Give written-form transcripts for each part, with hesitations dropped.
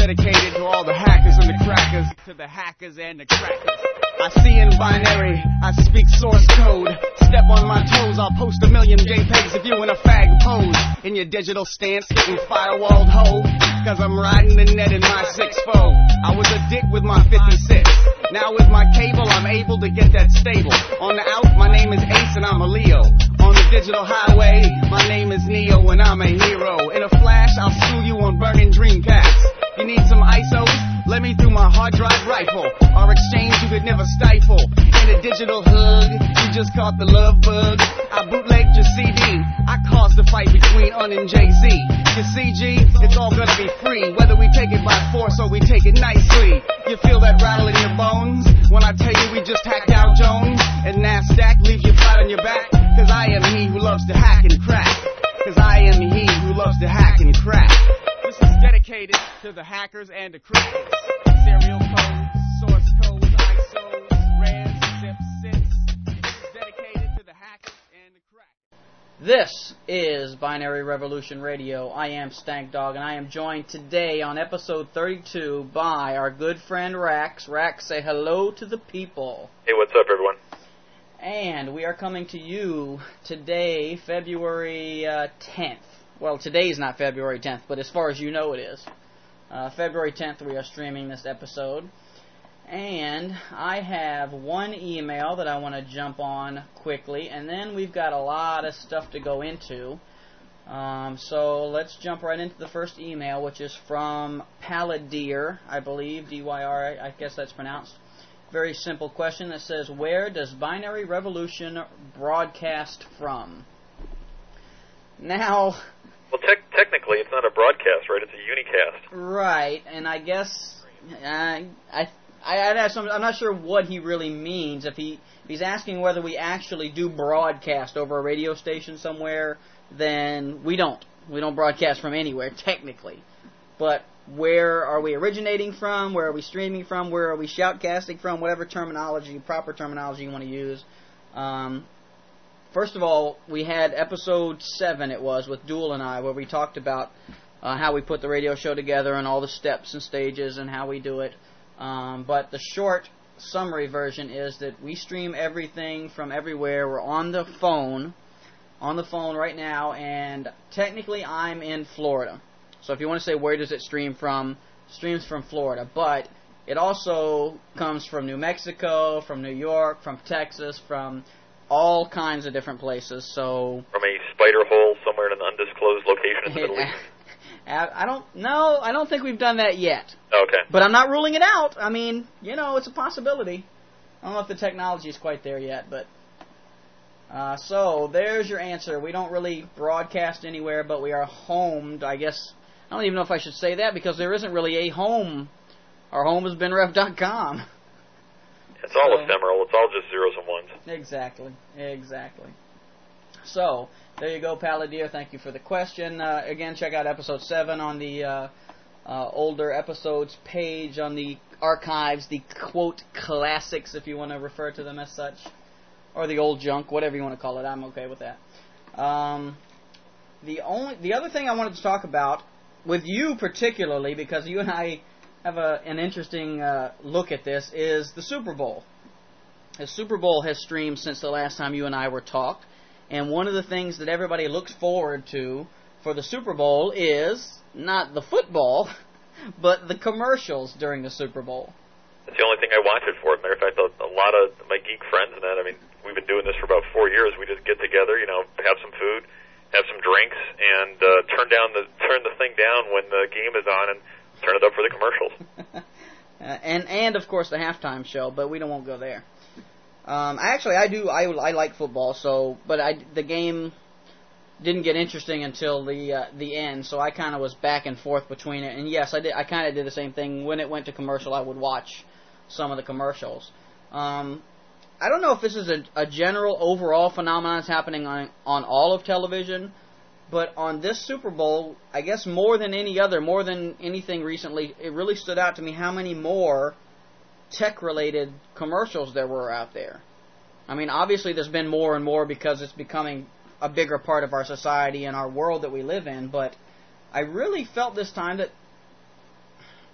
dedicated to all the hackers and the crackers. To the hackers and the crackers. I see in binary, I speak source code. Step on my toes, I'll post 1 million JPEGs of you in a fag pose. In your digital stance, getting firewalled hoe. Cause I'm riding the net in my 6-4. I was a dick with my 56. Now with my cable, I'm able to get that stable. On the out, my name is Ace and I'm a Leo. On the digital highway, my name is Neo and I'm a hero. In a flash, I'll sue you on burning Dreamcast. You need some ISOs? Let me through my hard drive rifle. Our exchange you could never stifle. In a digital hood, you just caught the love bug. I bootlegged your CD. I caused the fight between Un and Jay-Z. You see, G, it's all gonna be free. Whether we take it by force or we take it nicely. You feel that rattle in your bones when I tell you we just hacked out Jones and NASDAQ leave you flat on your back. Cause I am he who loves to hack and crack. Cause I am he who loves to hack and crack. This is dedicated to the hackers and the crackers. Serial codes, source codes, ISOs, RARs, zips, sits. This is dedicated to the hackers and the crackers. This is Binary Revolution Radio. I am Stank Dog, and I am joined today on episode 32 by our good friend Rax. Rax, say hello to the people. Hey, what's up, everyone? And we are coming to you today, February 10th. Well, today's not February 10th, but as far as you know it is. February 10th we are streaming this episode. And I have one email that I want to jump on quickly, and then we've got a lot of stuff to go into. So let's jump right into the first email, which is from Paladir, I believe, D-Y-R, I guess that's pronounced. Very simple question that says, where does Binary Revolution broadcast from? Now... Well, technically, it's not a broadcast, right? It's a unicast. Right, and I guess I'm not sure what he really means. If he's asking whether we actually do broadcast over a radio station somewhere, then we don't. We don't broadcast from anywhere, technically. But where are we originating from? Where are we streaming from? Where are we shoutcasting from? Whatever terminology, proper terminology you want to use. First of all, we had episode 7, it was, with Duel and I, where we talked about how we put the radio show together and all the steps and stages and how we do it. But the short summary version is that we stream everything from everywhere. We're on the phone right now, and technically I'm in Florida. So if you want to say where does it stream from, it streams from Florida. But it also comes from New Mexico, from New York, from Texas, from all kinds of different places. So from a spider hole somewhere in an undisclosed location in the Middle East. I don't think we've done that yet. Okay. But I'm not ruling it out. I mean, it's a possibility. I don't know if the technology is quite there yet, but so there's your answer. We don't really broadcast anywhere, but we are homed. I guess I don't even know if I should say that because there isn't really a home. Our home is BenRev.com. It's all ephemeral. It's all just zeros and ones. Exactly. So, there you go, Paladir. Thank you for the question. Again, check out episode 7 on the older episodes page on the archives, the quote classics, if you want to refer to them as such, or the old junk, whatever you want to call it. I'm okay with that. The other thing I wanted to talk about with you particularly, because you and I have an interesting look at this, is the Super Bowl. The Super Bowl has streamed since the last time you and I were talked, and one of the things that everybody looks forward to for the Super Bowl is not the football, but the commercials during the Super Bowl. That's the only thing I watch it for. Matter of fact, a lot of my geek friends and that, I mean, we've been doing this for about 4 years. We just get together, have some food, have some drinks, and turn the thing down when the game is on and turn it up for the commercials. and of course the halftime show, but we won't go there. I like football, but the game didn't get interesting until the end, so I kind of was back and forth between it. And yes, I kind of did the same thing. When it went to commercial, I would watch some of the commercials. I don't know if this is a general overall phenomenon that's happening on all of television, but on this Super Bowl, I guess more than anything recently, it really stood out to me how many more tech-related commercials there were out there. I mean, obviously there's been more and more because it's becoming a bigger part of our society and our world that we live in, but I really felt this time that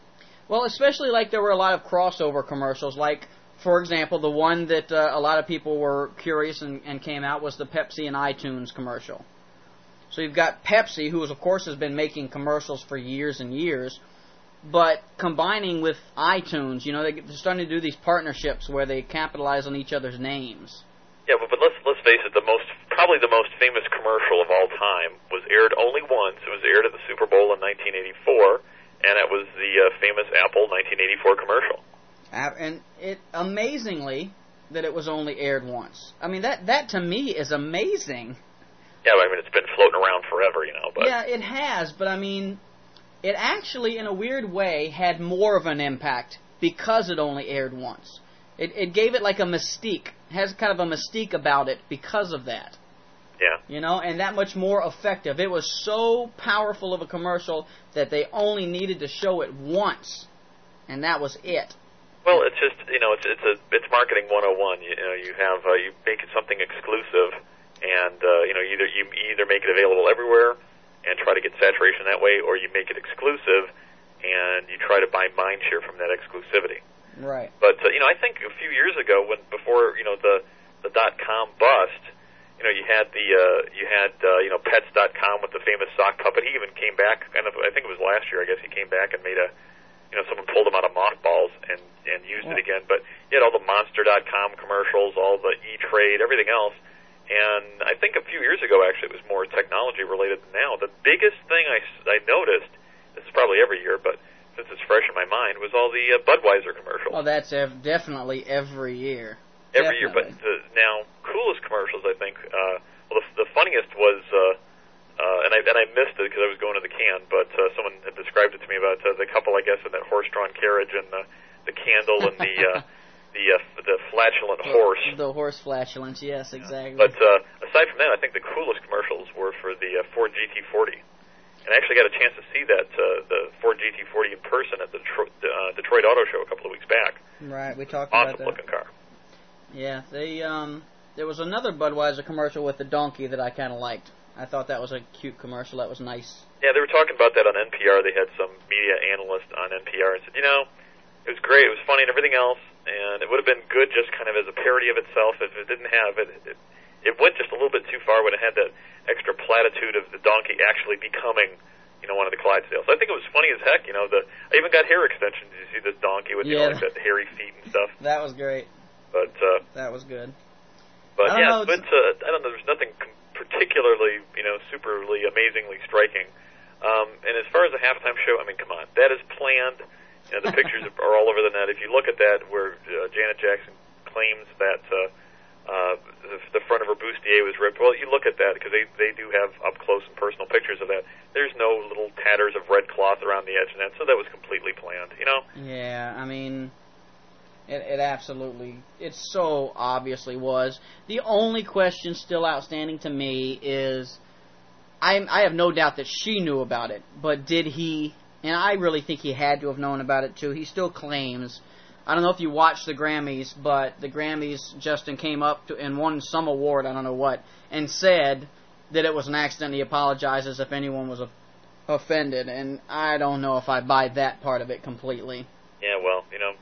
Well, especially like there were a lot of crossover commercials, like, for example, the one that a lot of people were curious and came out was the Pepsi and iTunes commercial. So you've got Pepsi, who, of course, has been making commercials for years and years, but combining with iTunes, they're starting to do these partnerships where they capitalize on each other's names. Yeah, but let's face it, probably the most famous commercial of all time was aired only once. It was aired at the Super Bowl in 1984, and it was the famous Apple 1984 commercial. And it amazingly that it was only aired once. I mean, that to me is amazing. Yeah, I mean, it's been floating around forever, But yeah, it has, but I mean, it actually, in a weird way, had more of an impact because it only aired once. It gave it like a mystique. It has kind of a mystique about it because of that. Yeah. And that much more effective. It was so powerful of a commercial that they only needed to show it once, and that was it. Well, it's just, it's marketing 101. You make it something exclusive, and you either make it available everywhere and try to get saturation that way, or you make it exclusive and you try to buy mind share from that exclusivity. Right. But I think a few years ago, before the .com bust, you had Pets.com with the famous sock puppet. He even came back. I think it was last year. I guess he came back and made someone pulled him out of mothballs and used it again. But you had all the Monster.com commercials, all the E-Trade, everything else. And I think a few years ago, actually, it was more technology related than now. The biggest thing I noticed, this is probably every year, but since it's fresh in my mind, was all the Budweiser commercials. Well, that's definitely every year. Every year, but now coolest commercials, I think. The funniest was, and I missed it because I was going to the can, but someone had described it to me about the couple, I guess, in that horse-drawn carriage and the candle and the flatulent horse. The horse flatulence, yes, exactly. But aside from that, I think the coolest commercials were for the Ford GT40. And I actually got a chance to see that, the Ford GT40 in person at the Detroit Auto Show a couple of weeks back. Right, we talked about that. Awesome looking car. Yeah, there was another Budweiser commercial with the donkey that I kind of liked. I thought that was a cute commercial. That was nice. Yeah, they were talking about that on NPR. They had some media analyst on NPR and said, it was great, it was funny and everything else, and it would have been good just kind of as a parody of itself if it didn't have it. It went just a little bit too far when it had that extra platitude of the donkey actually becoming, one of the Clydesdales. I think it was funny as heck. I even got hair extensions. Did you see this donkey with like that hairy feet and stuff? That was great. But that was good. But I don't know. There's nothing particularly, superly, amazingly striking. And as far as the halftime show, I mean, come on, that is planned. The pictures are all over the net. If you look at that, where Janet Jackson claims that the front of her bustier was ripped, well, you look at that because they do have up close and personal pictures of that. There's no little tatters of red cloth around the edge of that, so that was completely planned. Yeah, I mean, it absolutely, it so obviously was. The only question still outstanding to me is, I have no doubt that she knew about it, but did he? And I really think he had to have known about it, too. He still claims. I don't know if you watched the Grammys, but the Grammys, Justin came up and won some award, I don't know what, and said that it was an accident. He apologizes if anyone was offended, and I don't know if I buy that part of it completely. Yeah, well,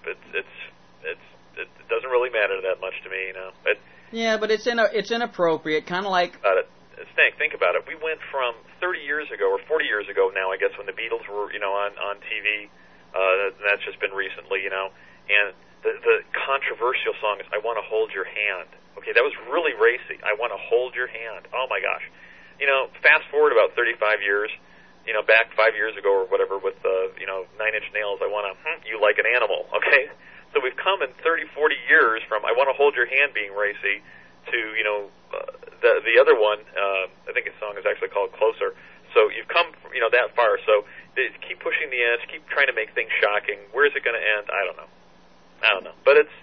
it doesn't really matter that much to me, Yeah, but it's inappropriate, kind of like... Think about it. We went from 30 years ago, or 40 years ago now, I guess, when the Beatles were, on TV. That's just been recently, And the controversial song is "I Want to Hold Your Hand." Okay, that was really racy. I want to hold your hand. Oh my gosh. Fast forward about 35 years. Back 5 years ago or whatever with 9 Inch Nails. I want to you like an animal. Okay, so we've come in 30, 40 years from "I Want to Hold Your Hand" being racy to the other one. I think his song is actually called "Closer." So you've come that far. So they keep pushing the edge, keep trying to make things shocking. Where is it going to end? I don't know. But it's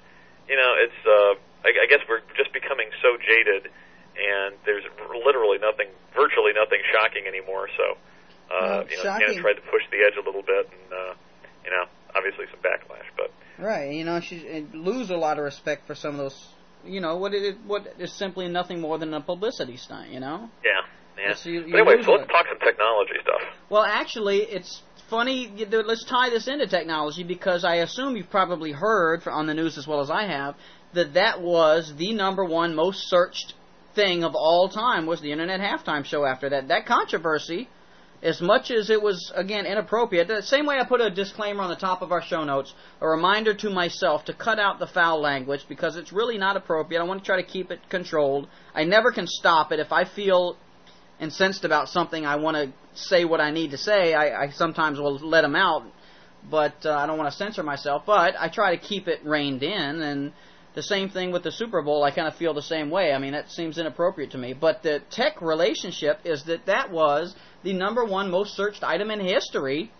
I guess we're just becoming so jaded, and there's virtually nothing shocking anymore. So Janet tried to push the edge a little bit, and obviously some backlash. But right, she lose a lot of respect for some of those. What is simply nothing more than a publicity stunt, Yeah. But anyway, so let's talk some technology stuff. Well, actually, it's funny. Let's tie this into technology, because I assume you've probably heard on the news as well as I have that was the number one most searched thing of all time, was the Internet Halftime Show after that. That controversy, as much as it was, again, inappropriate, the same way I put a disclaimer on the top of our show notes, a reminder to myself to cut out the foul language, because it's really not appropriate. I want to try to keep it controlled. I never can stop it. If I feel incensed about something, I want to say what I need to say. I sometimes will let them out, but I don't want to censor myself. But I try to keep it reined in, and the same thing with the Super Bowl. I kind of feel the same way. I mean, that seems inappropriate to me. But the tech relationship is that was the number one most searched item in history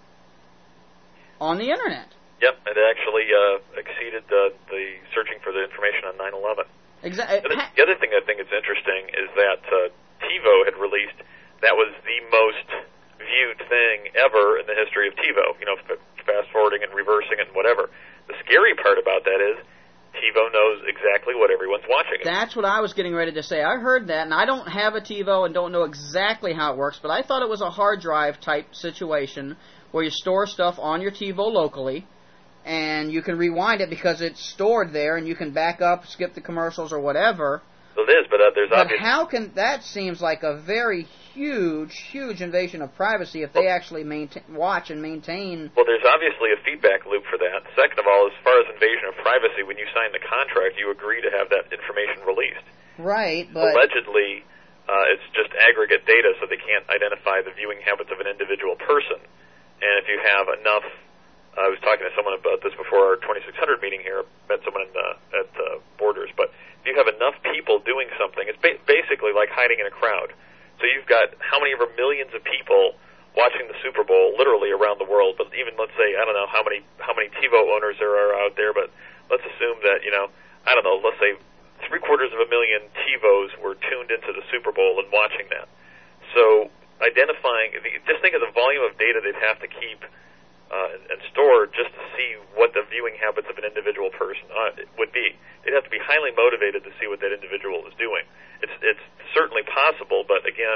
on the Internet. Yep, it actually exceeded the searching for the information on 9/11. Exactly. The other thing I think is interesting is that TiVo had released, that was the most viewed thing ever in the history of TiVo. You know, fast forwarding and reversing it and whatever. The scary part about that is TiVo knows exactly what everyone's watching. That's what I was getting ready to say. I heard that, and I don't have a TiVo and don't know exactly how it works, but I thought it was a hard drive type situation where you store stuff on your TiVo locally, and you can rewind it because it's stored there, and you can back up, skip the commercials or whatever. Well, it is, but there's obviously... But how can... That seems like a very huge invasion of privacy if they actually watch and maintain... Well, there's obviously a feedback loop for that. Second of all, as far as invasion of privacy, when you sign the contract, you agree to have that information released. Right, but... Allegedly, it's just aggregate data, so they can't identify the viewing habits of an individual person. And if you have enough... I was talking to someone about this before our 2600 meeting here. Met someone at Borders. But if you have enough people doing something, it's basically like hiding in a crowd. So you've got how many ever millions of people watching the Super Bowl literally around the world. But even, let's say, I don't know how many TiVo owners there are out there, but let's assume that, I don't know, let's say 750,000 TiVos were tuned into the Super Bowl and watching that. So identifying, just think of the volume of data they'd have to keep and store just to see what the viewing habits of an individual person would be. They'd have to be highly motivated to see what that individual is doing. It's certainly possible, but again,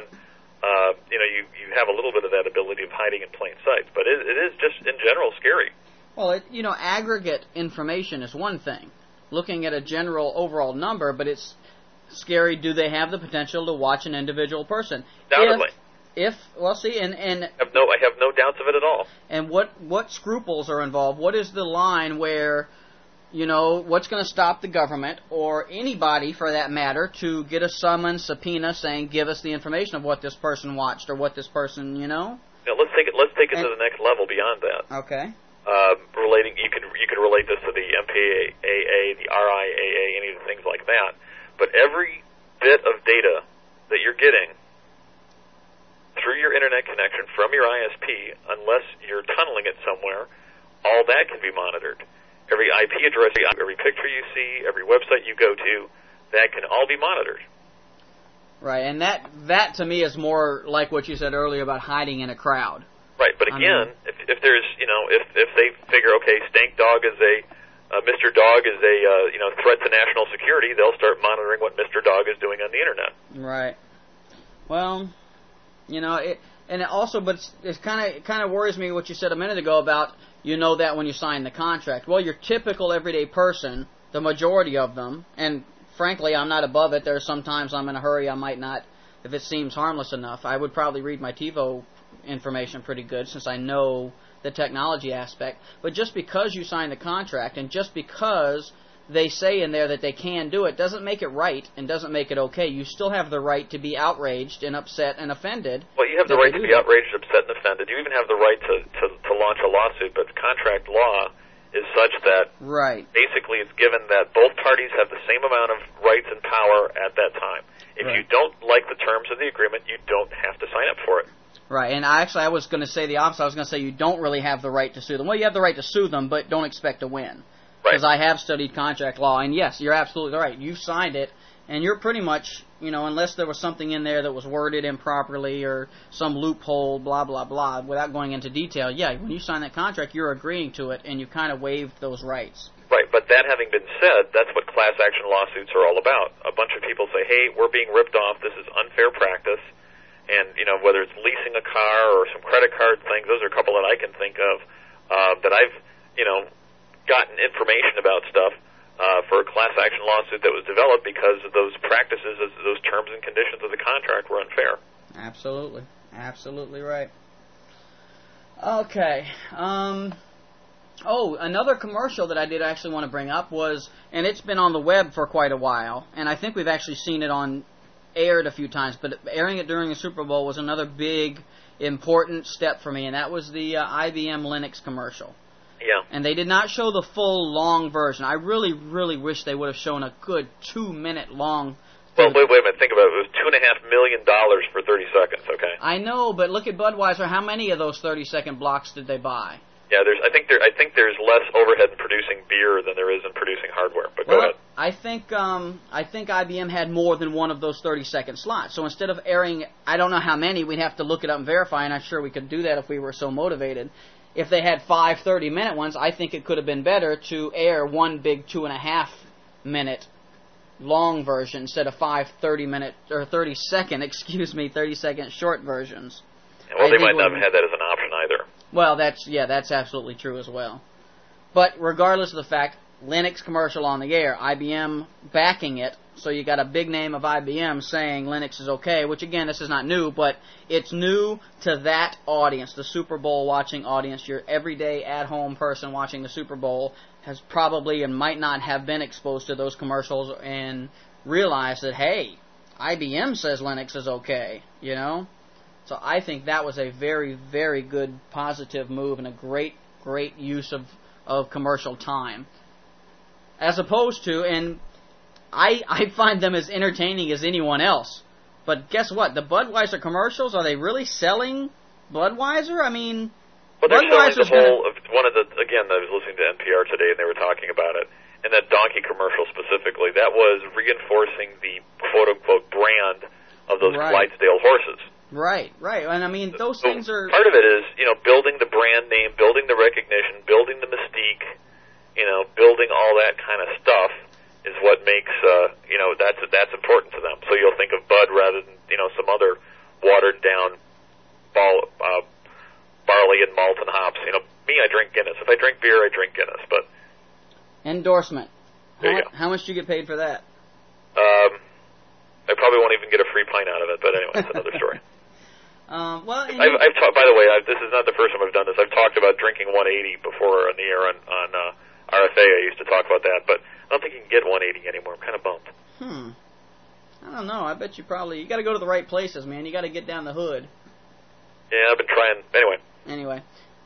you have a little bit of that ability of hiding in plain sight. But it is just in general scary. Well, aggregate information is one thing. Looking at a general overall number, but it's scary. Do they have the potential to watch an individual person? Undoubtedly. I have no doubts of it at all. And what scruples are involved? What is the line where, what's going to stop the government or anybody for that matter to get a subpoena saying, give us the information of what this person watched or what this person, Now, let's take it to the next level beyond that. Okay. You could relate this to the MPAA, the RIAA, any of the things like that. But every bit of data that you're getting through your internet connection from your ISP, unless you're tunneling it somewhere, all that can be monitored. Every IP address, every picture you see, every website you go to, that can all be monitored. Right, and that to me is more like what you said earlier about hiding in a crowd. Right, but again, if there's, if they figure, okay, Stank Dog is Mr. Dog is a threat to national security, they'll start monitoring what Mr. Dog is doing on the internet. Right. Well, it kind of worries me what you said a minute ago about that when you sign the contract. Well, your typical everyday person, the majority of them, and frankly, I'm not above it. There's sometimes I'm in a hurry. I might not, if it seems harmless enough. I would probably read my TiVo information pretty good since I know the technology aspect. But just because you sign the contract and just because they say in there that they can do it doesn't make it right and doesn't make it okay. You still have the right to be outraged and upset and offended. Well, you have the right to be outraged, upset, and offended. You even have the right to launch a lawsuit, but contract law is such that basically it's given that both parties have the same amount of rights and power at that time. If you don't like the terms of the agreement, you don't have to sign up for it. Right, and I was going to say the opposite. I was going to say you don't really have the right to sue them. Well, you have the right to sue them, but don't expect to win. Because I have studied contract law, and yes, you're absolutely right. You signed it, and you're pretty much, unless there was something in there that was worded improperly or some loophole, blah, blah, blah, without going into detail, when you sign that contract, you're agreeing to it, and you kind of waived those rights. Right, but that having been said, that's what class action lawsuits are all about. A bunch of people say, hey, we're being ripped off, this is unfair practice, and, whether it's leasing a car or some credit card things. Those are a couple that I can think of that I've, gotten information about stuff for a class action lawsuit that was developed because of those practices, those terms and conditions of the contract were unfair. Absolutely. Absolutely right. Okay. Another commercial that I did actually want to bring up was, and it's been on the web for quite a while, and I think we've actually seen it aired a few times, but airing it during the Super Bowl was another big, important step for me, and that was the IBM Linux commercial. Yeah. And they did not show the full long version. I really, really wish they would have shown a good 2-minute long. Well, wait a minute. Think about it. It was $2.5 million for 30 seconds. Okay. I know, but look at Budweiser. How many of those 30-second blocks did they buy? Yeah, I think there's less overhead in producing beer than there is in producing hardware. But go ahead. I think IBM had more than one of those 30-second slots. So instead of airing, I don't know how many. We'd have to look it up and verify, and I'm sure we could do that if we were so motivated. If they had 5 30-minute ones, I think it could have been better to air one big 2.5-minute long version instead of 5 30-minute or 30-second short versions. Well, they might not have had that as an option either. Well, that's absolutely true as well. But regardless of the fact, Linux commercial on the air, IBM backing it, so you got a big name of IBM saying Linux is okay, which again, this is not new, but it's new to that audience, the Super Bowl watching audience. Your everyday at-home person watching the Super Bowl has probably and might not have been exposed to those commercials and realized that, hey, IBM says Linux is okay, So I think that was a very, very good positive move and a great, great use of commercial time. As opposed to, and I find them as entertaining as anyone else. But guess what? The Budweiser commercials, are they really selling Budweiser? I mean, well, they're selling the whole, again, I was listening to NPR today and they were talking about it. And that donkey commercial specifically, that was reinforcing the quote-unquote brand of those Clydesdale horses. Right. And I mean, those things are... Part of it is, building the brand name, building the recognition, building the mystique, building all that kind of stuff is what makes, that's important to them. So you'll think of Bud rather than, some other watered-down barley and malt and hops. Me, I drink Guinness. If I drink beer, I drink Guinness. But Endorsement. There you go. How much do you get paid for that? I probably won't even get a free pint out of it, but anyway, that's another story. I've talked. By the way, this is not the first time I've done this. I've talked about drinking 180 before on the air on RFA. I used to talk about that, but I don't think you can get 180 anymore. I'm kind of bummed. I don't know. I bet you got to go to the right places, man. You got to get down the hood. Yeah, I've been trying. Anyway,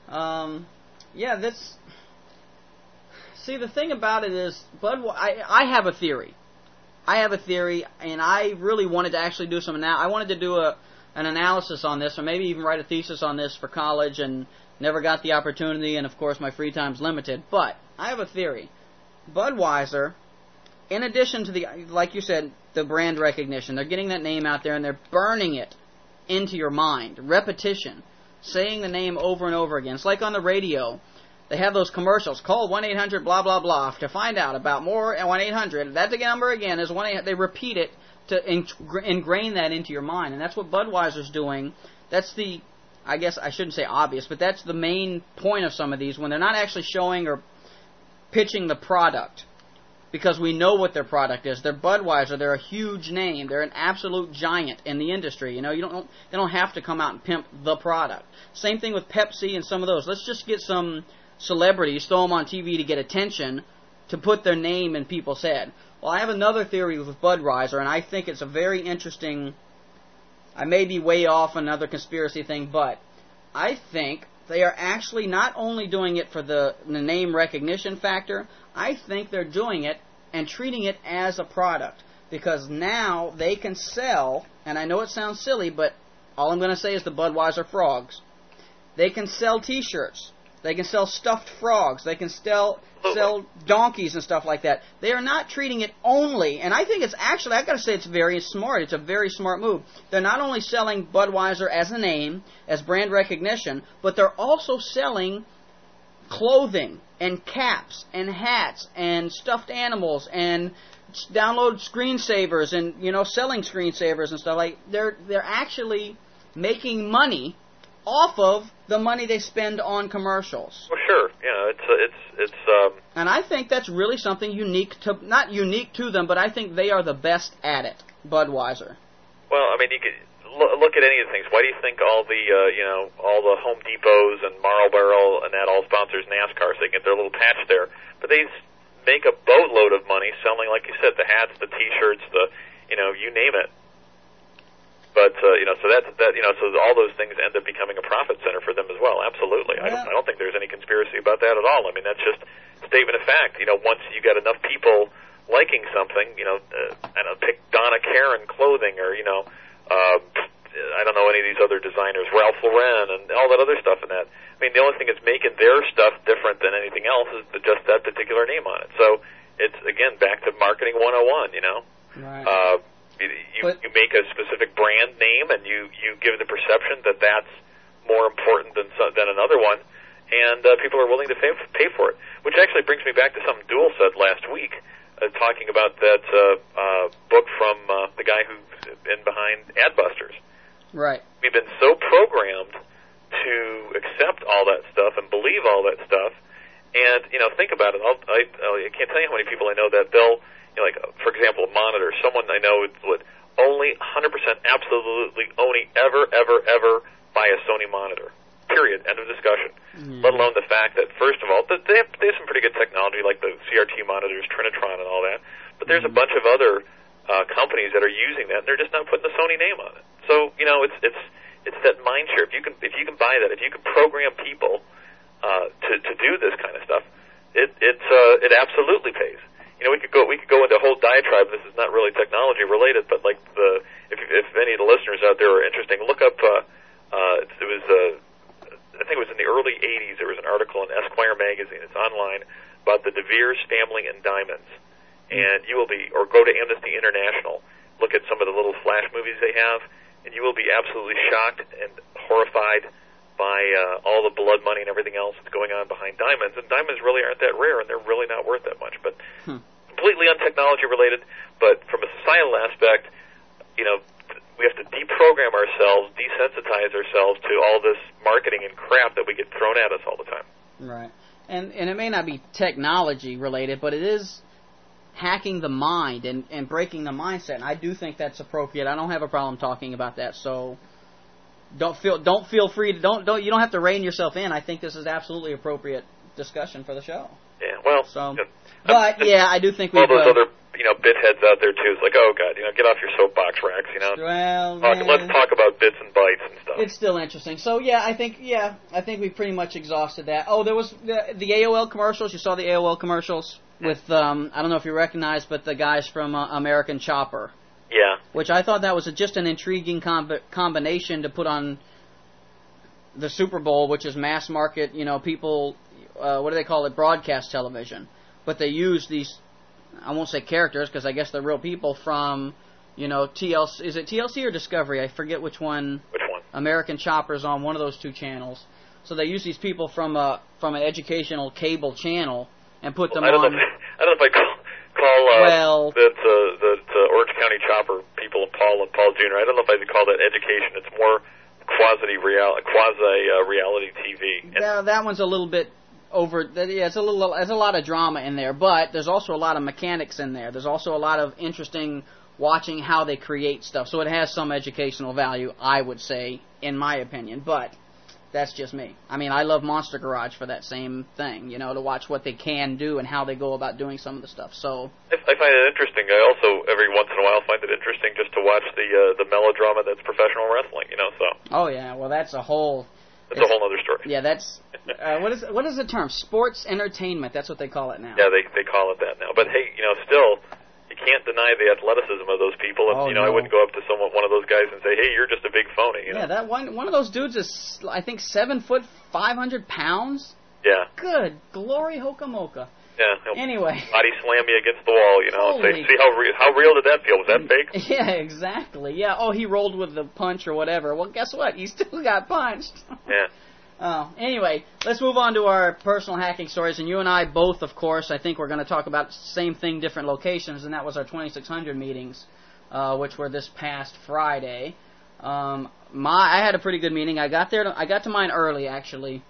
See, the thing about it is, I have a theory. And I really wanted to actually do I wanted to do an analysis on this, or maybe even write a thesis on this for college, and never got the opportunity, and of course my free time's limited. But I have a theory. Budweiser, in addition to like you said, the brand recognition, they're getting that name out there and they're burning it into your mind. Repetition. Saying the name over and over again. It's like on the radio. They have those commercials. Call 1-800 blah blah blah to find out about more at 1-800. That number again is 1-800. They repeat it to ingrain that into your mind, and that's what Budweiser's doing. That's I guess I shouldn't say obvious, but that's the main point of some of these, when they're not actually showing or pitching the product, because we know what their product is. They're Budweiser. They're a huge name. They're an absolute giant in the industry. They don't have to come out and pimp the product. Same thing with Pepsi and some of those. Let's just get some celebrities, throw them on TV to get attention, to put their name in people's head. Well, I have another theory with Budweiser, and I think it's a very interesting... I may be way off on another conspiracy thing, but I think they are actually not only doing it for the name recognition factor, I think they're doing it and treating it as a product. Because now they can sell, and I know it sounds silly, but all I'm going to say is the Budweiser frogs. They can sell T-shirts. They can sell stuffed frogs. They can sell donkeys and stuff like that. They are not treating it only, and I think it's actually, I've got to say, it's very smart. It's a very smart move. They're not only selling Budweiser as a name, as brand recognition, but they're also selling clothing and caps and hats and stuffed animals and download screensavers and, selling screensavers and stuff. Like, they're actually making money off of the money they spend on commercials. Well, sure. Yeah, it's. And I think that's really something unique to, not unique to them, but I think they are the best at it, Budweiser. Well, I mean, you could look at any of the things. Why do you think all the all the Home Depots and Marlboro and that all sponsors NASCAR, so they get their little patch there? But they make a boatload of money selling, like you said, the hats, the T-shirts, you name it. But so so all those things end up becoming a profit center for them as well. Absolutely, yeah. I don't think there's any conspiracy about that at all. I mean, that's just a statement of fact. Once you got enough people liking something, I don't pick Donna Karan clothing, or I don't know any of these other designers, Ralph Lauren, and all that other stuff in that. I mean, the only thing that's making their stuff different than anything else is just that particular name on it. So it's, again, back to marketing 101, Right. You make a specific brand name, and you give the perception that that's more important than another one, and people are willing to pay for it. Which actually brings me back to something Duel said last week, talking about that book from the guy who's been behind Adbusters. Right. We've been so programmed to accept all that stuff and believe all that stuff, and think about it. I can't tell you how many people I know that they'll. Like, for example, a monitor. Someone I know would only 100% absolutely only ever buy a Sony monitor. Period. End of discussion. Mm-hmm. Let alone the fact that, first of all, they have some pretty good technology, like the CRT monitors, Trinitron, and all that. But there's a bunch of other companies that are using that, and they're just not putting the Sony name on it. So it's that mind share. If you can buy that, if you can program people to do this kind of stuff, it absolutely pays. We could go into a whole diatribe. This is not really technology related, but like if any of the listeners out there are interested, look up. I think it was in the early '80s. There was an article in Esquire magazine. It's online about the De Beers family and diamonds, and you will be, or go to Amnesty International. Look at some of the little flash movies they have, and you will be absolutely shocked and horrified by all the blood money and everything else that's going on behind diamonds. And diamonds really aren't that rare, and they're really not worth that much. But completely untechnology related. But from a societal aspect, we have to deprogram ourselves, desensitize ourselves to all this marketing and crap that we get thrown at us all the time. Right. And it may not be technology related, but it is hacking the mind and breaking the mindset. And I do think that's appropriate. I don't have a problem talking about that. So don't feel free to you don't have to rein yourself in. I think this is absolutely appropriate discussion for the show. Yeah, well, but I do think we all those other bit heads out there too. It's like, oh god, get off your soapbox, Rex. Well, let's talk about bits and bytes and stuff. It's still interesting. So I think we pretty much exhausted that. Oh, there was the AOL commercials. You saw the AOL commercials with I don't know if you recognize, but the guys from American Chopper. Yeah. Which I thought that was just an intriguing combination to put on the Super Bowl, which is mass market, people, what do they call it, broadcast television. But they use these, I won't say characters, because I guess they're real people from, TLC, is it TLC or Discovery? I forget which one. Which one? American Chopper's on one of those two channels. So they use these people from an educational cable channel and put them on. I don't know if I call the Orange County Chopper people, Paul Jr. I don't know if I could call that education. It's more quasi reality TV. Yeah, that one's a little bit over. Yeah, there's a lot of drama in there, but there's also a lot of mechanics in there. There's also a lot of interesting watching how they create stuff. So it has some educational value, I would say, in my opinion. But that's just me. I mean, I love Monster Garage for that same thing, to watch what they can do and how they go about doing some of the stuff. So I find it interesting. I also, every once in a while, find it interesting just to watch the melodrama that's professional wrestling, So. Oh, yeah. Well, that's a whole... That's a whole other story. Yeah, that's... what is the term? Sports entertainment. That's what they call it now. Yeah, they call it that now. But, hey, still... You can't deny the athleticism of those people, and no. I wouldn't go up to one of those guys and say, "Hey, you're just a big phony." Yeah, that one of those dudes is, I think, 7 foot 500 pounds. Yeah. Good glory, hokamoka. Yeah. Anyway. Body slam you against the wall, Say, see how real did that feel? Was that fake? Yeah, exactly. Yeah. Oh, he rolled with the punch or whatever. Well, guess what? He still got punched. Yeah. Oh, anyway, let's move on to our personal hacking stories. And you and I both, of course, I think we're going to talk about the same thing, different locations, and that was our 2600 meetings, which were this past Friday. I had a pretty good meeting. I got to mine early, actually,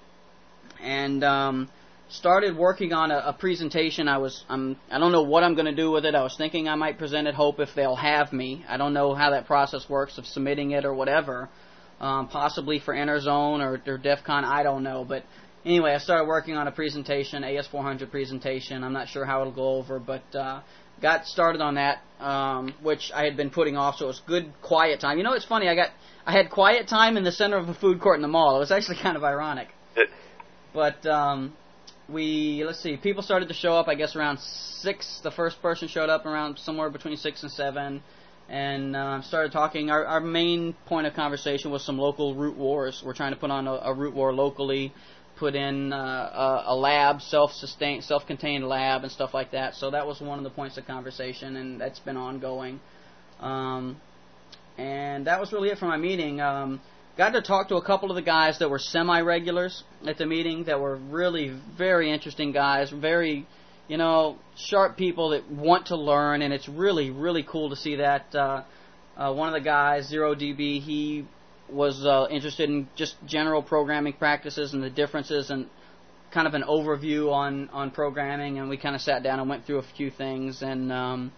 and started working on a presentation. I don't know what I'm going to do with it. I was thinking I might present at Hope if they'll have me. I don't know how that process works of submitting it or whatever. Possibly for Interzone or DEF CON, I don't know. But anyway, I started working on a presentation, AS400 presentation. I'm not sure how it'll go over, but got started on that, which I had been putting off, so it was good quiet time. You know, it's funny, I had quiet time in the center of a food court in the mall. It was actually kind of ironic. But let's see, people started to show up, I guess, around 6. The first person showed up around somewhere between 6 and 7. And started talking. Our main point of conversation was some local root wars. We're trying to put on a root war locally, put in a lab, self-contained lab and stuff like that. So that was one of the points of conversation, and that's been ongoing. And that was really it for my meeting. Got to talk to a couple of the guys that were semi-regulars at the meeting that were really very interesting guys, very, sharp people that want to learn, and it's really, really cool to see that. One of the guys, 0DB, he was interested in just general programming practices and the differences and kind of an overview on programming, and we kind of sat down and went through a few things, and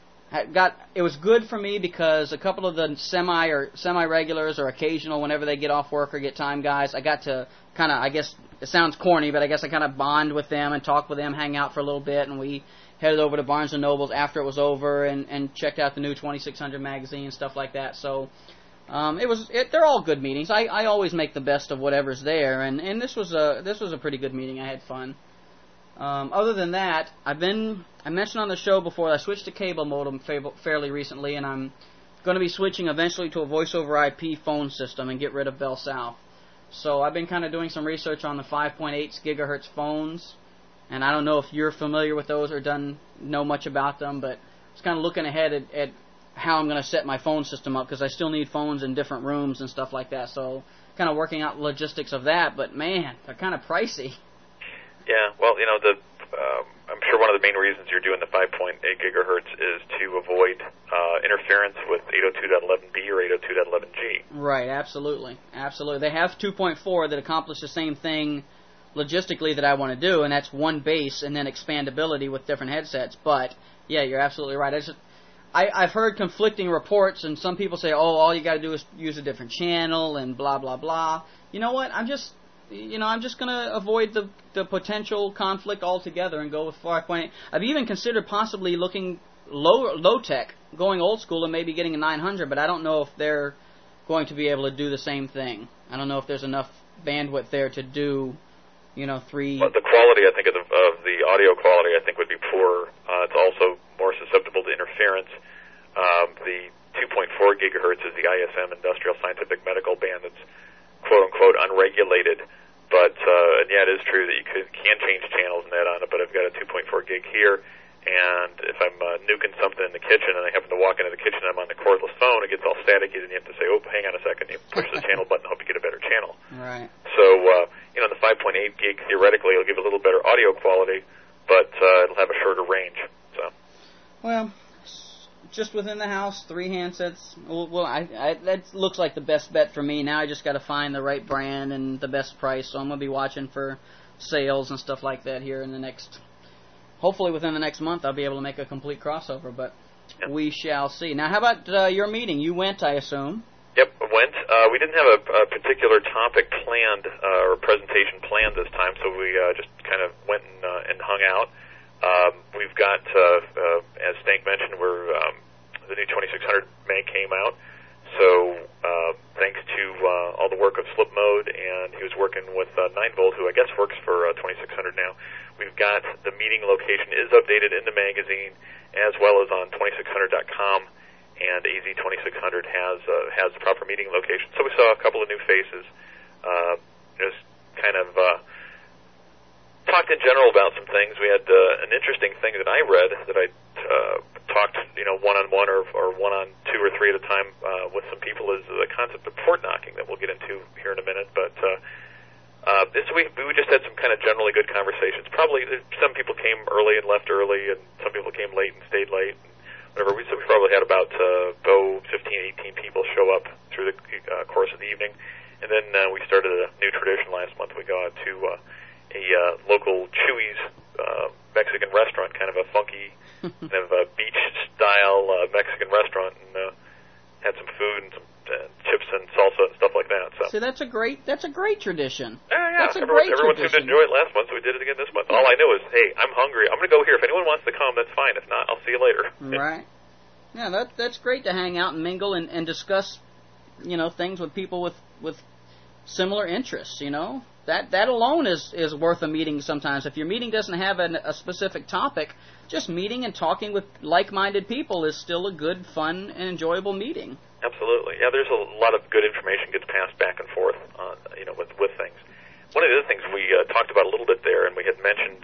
it was good for me because a couple of the semi-regulars or occasional whenever they get off work or get time guys, I got to kind of, I guess it sounds corny, but I guess I kind of bond with them and talk with them, hang out for a little bit, and we headed over to Barnes & Noble's after it was over and checked out the new 2600 magazine and stuff like that. So they're all good meetings. I always make the best of whatever's there, and this was a pretty good meeting. I had fun. Other than that, I mentioned on the show before that I switched to cable modem fairly recently, and I'm going to be switching eventually to a voice-over IP phone system and get rid of Bell South. So I've been kind of doing some research on the 5.8 gigahertz phones, and I don't know if you're familiar with those or know much about them, but I was kind of looking ahead at how I'm going to set my phone system up because I still need phones in different rooms and stuff like that. So kind of working out logistics of that, but man, they're kind of pricey. Yeah, well, I'm sure one of the main reasons you're doing the 5.8 gigahertz is to avoid interference with 802.11b or 802.11g. Right, absolutely. They have 2.4 that accomplish the same thing logistically that I want to do, and that's one base and then expandability with different headsets. But, yeah, you're absolutely right. I've heard conflicting reports, and some people say, all you got to do is use a different channel and blah, blah, blah. You know what? I'm just going to avoid the potential conflict altogether and go with 5.8. I've even considered possibly looking low tech, going old school and maybe getting a 900, but I don't know if they're going to be able to do the same thing. I don't know if there's enough bandwidth there to do, 3. Well, the quality, I think, of the audio quality, I think, would be poor. It's also more susceptible to interference. The 2.4 gigahertz is the ISM Industrial Scientific Medical band that's quote-unquote unregulated, but yeah, it is true that you can change channels and that on it, but I've got a 2.4 gig here, and if I'm nuking something in the kitchen and I happen to walk into the kitchen and I'm on the cordless phone, it gets all staticky, and you have to say, hang on a second, you push the channel button, hope you get a better channel. Right. So, the 5.8 gig, theoretically, it'll give a little better audio quality, but it'll have a shorter range, so. Well, just within the house, 3 handsets. Well, that looks like the best bet for me. Now I just got to find the right brand and the best price. So I'm going to be watching for sales and stuff like that here in the next. Hopefully within the next month I'll be able to make a complete crossover, but we shall see. Now, how about your meeting? You went, I assume. Yep, went. We didn't have a particular topic planned or presentation planned this time, so we just kind of went and hung out. We've got, as Stank mentioned, the new 2600 mag came out, so thanks to all the work of Slip Mode, and he was working with 9volt, who I guess works for 2600 now. We've got the meeting location is updated in the magazine, as well as on 2600.com, and AZ2600 has the proper meeting location. So we saw a couple of new faces, just kind of talked in general about some things. We had an interesting thing that I read that I talked, one-on-one or one-on-2 or 3 at a time with some people is the concept of port knocking that we'll get into here in a minute. But this week we just had some kind of generally good conversations. Probably some people came early and left early, and some people came late and stayed late. whatever. We probably had about 15, 18 people show up through the course of the evening. And then we started a new tradition last month. We go out to a local Chuy's Mexican restaurant, kind of a funky, kind of a beach-style Mexican restaurant, and had some food and some chips and salsa and stuff like that. So. See, that's a great tradition. Yeah, that's a great everyone tradition. seemed to enjoy it last month, so we did it again this month. All I knew is, hey, I'm hungry. I'm going to go here. If anyone wants to come, that's fine. If not, I'll see you later. Right. Yeah, that's great to hang out and mingle and discuss, things with people with similar interests. That alone is worth a meeting sometimes. If your meeting doesn't have a specific topic, just meeting and talking with like-minded people is still a good, fun, and enjoyable meeting. Absolutely. Yeah, there's a lot of good information gets passed back and forth on, with things. One of the other things we talked about a little bit there, and we had mentioned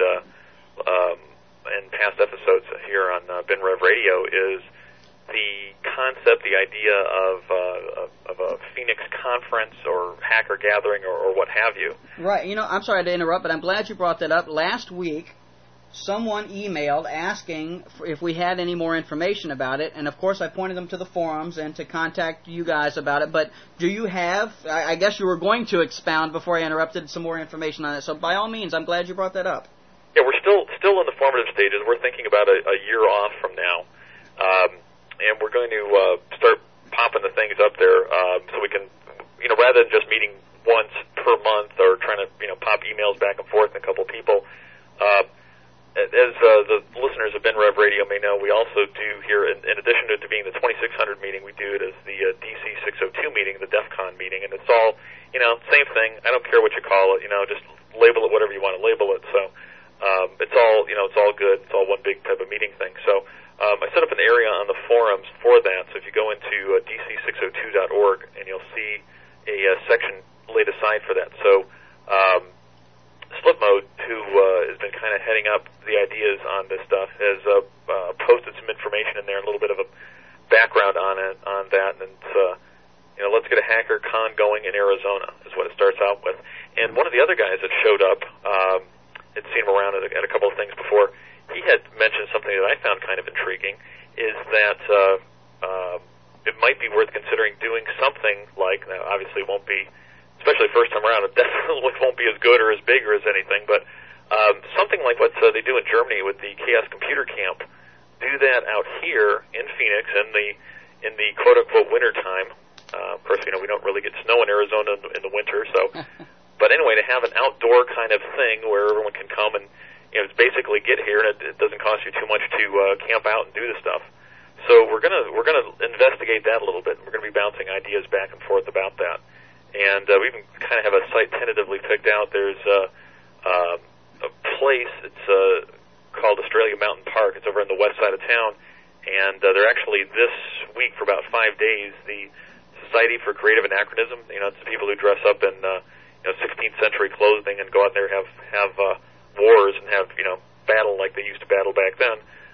in past episodes here on BinRev Radio, is the concept, the idea of a Phoenix conference or hacker gathering or what have you. Right. I'm sorry to interrupt, but I'm glad you brought that up. Last week, someone emailed asking if we had any more information about it, and of course I pointed them to the forums and to contact you guys about it, but do you have, I guess you were going to expound before I interrupted, some more information on it, so by all means, I'm glad you brought that up. Yeah, we're still in the formative stages. We're thinking about a year off from now, and we're going to start popping the things up there so we can, rather than just meeting once per month or trying to, pop emails back and forth and a couple people, as the listeners of BinRev Radio may know, we also do here, in addition to it being the 2600 meeting, we do it as the DC 602 meeting, the DEF CON meeting, and it's all, same thing. I don't care what you call it, just label it whatever you want to label it. So it's all, it's all good. It's all one big type of meeting thing. So I set up an area on the forums for that. So if you go into dc602.org, and you'll see a section laid aside for that. So Slipmode, who has been kind of heading up the ideas on this stuff, has posted some information in there, a little bit of a background on that, and it's, let's get a hacker con going in Arizona is what it starts out with. And one of the other guys that showed up, had seen him around at a couple of things before, he had mentioned something that I found kind of intriguing, is that it might be worth considering doing something like, now obviously it won't be, especially first time around, it definitely won't be as good or as big or as anything, but something like what they do in Germany with the Chaos Computer Camp. Do that out here in Phoenix in the quote-unquote winter time. Of course, we don't really get snow in Arizona in the winter, so. But anyway, to have an outdoor kind of thing where everyone can come and it's basically get here, and it doesn't cost you too much to camp out and do the stuff. So we're gonna investigate that a little bit. We're gonna be bouncing ideas back and forth about that. And we even kind of have a site tentatively picked out. There's a place, it's called Australia Mountain Park. It's over on the west side of town. And they're actually, this week for about 5 days, the Society for Creative Anachronism, it's the people who dress up in 16th century clothing and go out there and have wars and have, battle like they used to battle back then.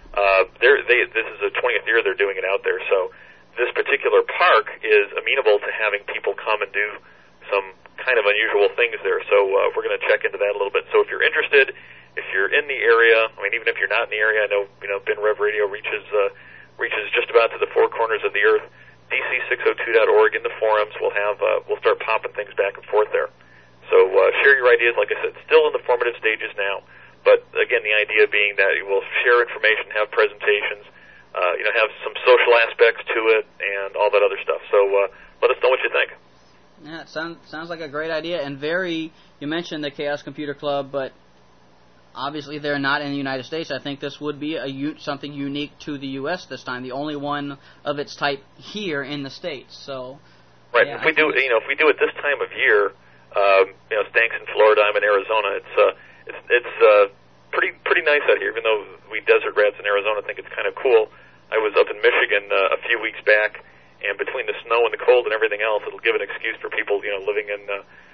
This is the 20th year they're doing it out there. So this particular park is amenable to having people come and do some kind of unusual things there. So we're going to check into that a little bit. So if you're interested, if you're in the area, even if you're not in the area, I know BinRev Radio reaches just about to the four corners of the earth. dc602.org in the forums, we'll start popping things back and forth there. So share your ideas. Like I said, still in the formative stages now. But again, the idea being that we'll share information, have presentations, have some social aspects to it, and all that other stuff. So let us know what you think. Yeah, it sounds like a great idea, and you mentioned the Chaos Computer Club, but obviously they're not in the United States. I think this would be something unique to the U.S. this time, the only one of its type here in the States. So, right. Yeah, if we do it this time of year, Stanks in Florida, I'm in Arizona. It's pretty nice out here, even though we desert rats in Arizona think it's kind of cool. I was up in Michigan a few weeks back, and between the snow and the cold and everything else, it'll give an excuse for people, living in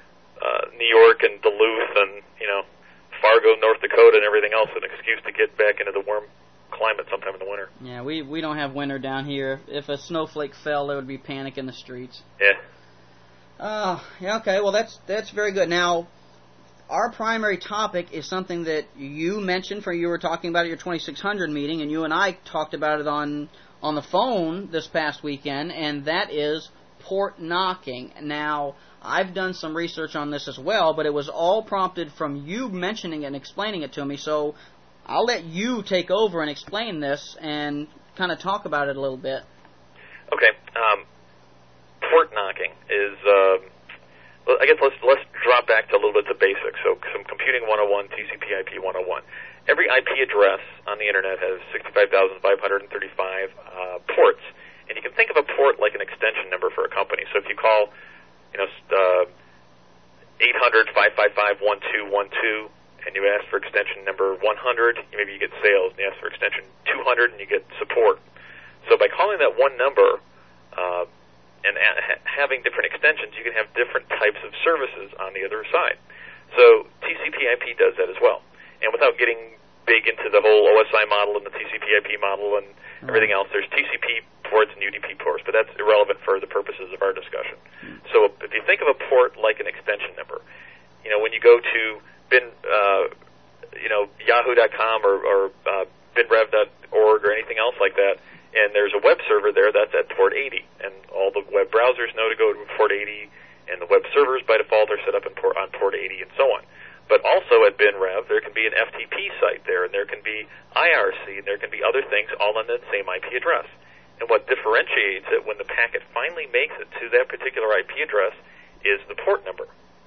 New York and Duluth and, Fargo, North Dakota and everything else, an excuse to get back into the warm climate sometime in the winter. Yeah, we don't have winter down here. If a snowflake fell, there would be panic in the streets. Yeah. Yeah, okay, well, that's very good. Now, our primary topic is something that you mentioned, you were talking about at your 2600 meeting, and you and I talked about it on on the phone this past weekend, and that is port knocking. Now, I've done some research on this as well, but it was all prompted from you mentioning it and explaining it to me, so I'll let you take over and explain this and kind of talk about it a little bit. Okay. Port knocking is, I guess let's drop back to a little bit to basics. So some computing 101, TCP/IP 101. Every IP address on the Internet has 65,535 ports, and you can think of a port like an extension number for a company. So if you call, 800-555-1212, and you ask for extension number 100, maybe you get sales, and you ask for extension 200, and you get support. So by calling that one number and having different extensions, you can have different types of services on the other side. So TCP/IP does that as well. And without getting big into the whole OSI model and the TCP/IP model and everything else, there's TCP ports and UDP ports, but that's irrelevant for the purposes of our discussion. So if you think of a port like an extension number, when you go to Yahoo.com or binrev.org or anything else like that, and there's a web server there, that's at port 80, and all the web browsers know to go to port 80, and the web servers by default are set up on port 80, and so on. But also at BinRev, there can be an FTP site there, and there can be IRC, and there can be other things all on that same IP address. And what differentiates it when the packet finally makes it to that particular IP address is the port number.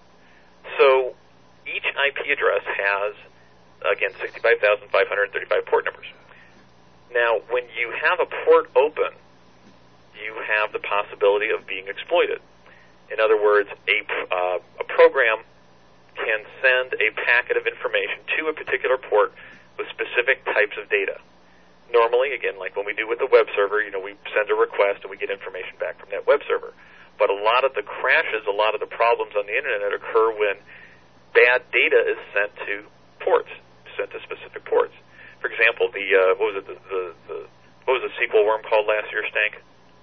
So each IP address has, again, 65,535 port numbers. Now, when you have a port open, you have the possibility of being exploited. In other words, a program can send a packet of information to a particular port with specific types of data. Normally, again, like when we do with the web server, we send a request and we get information back from that web server. But a lot of the crashes, a lot of the problems on the Internet occur when bad data is sent to ports, sent to specific ports. For example, what was the SQL worm called last year, Stank?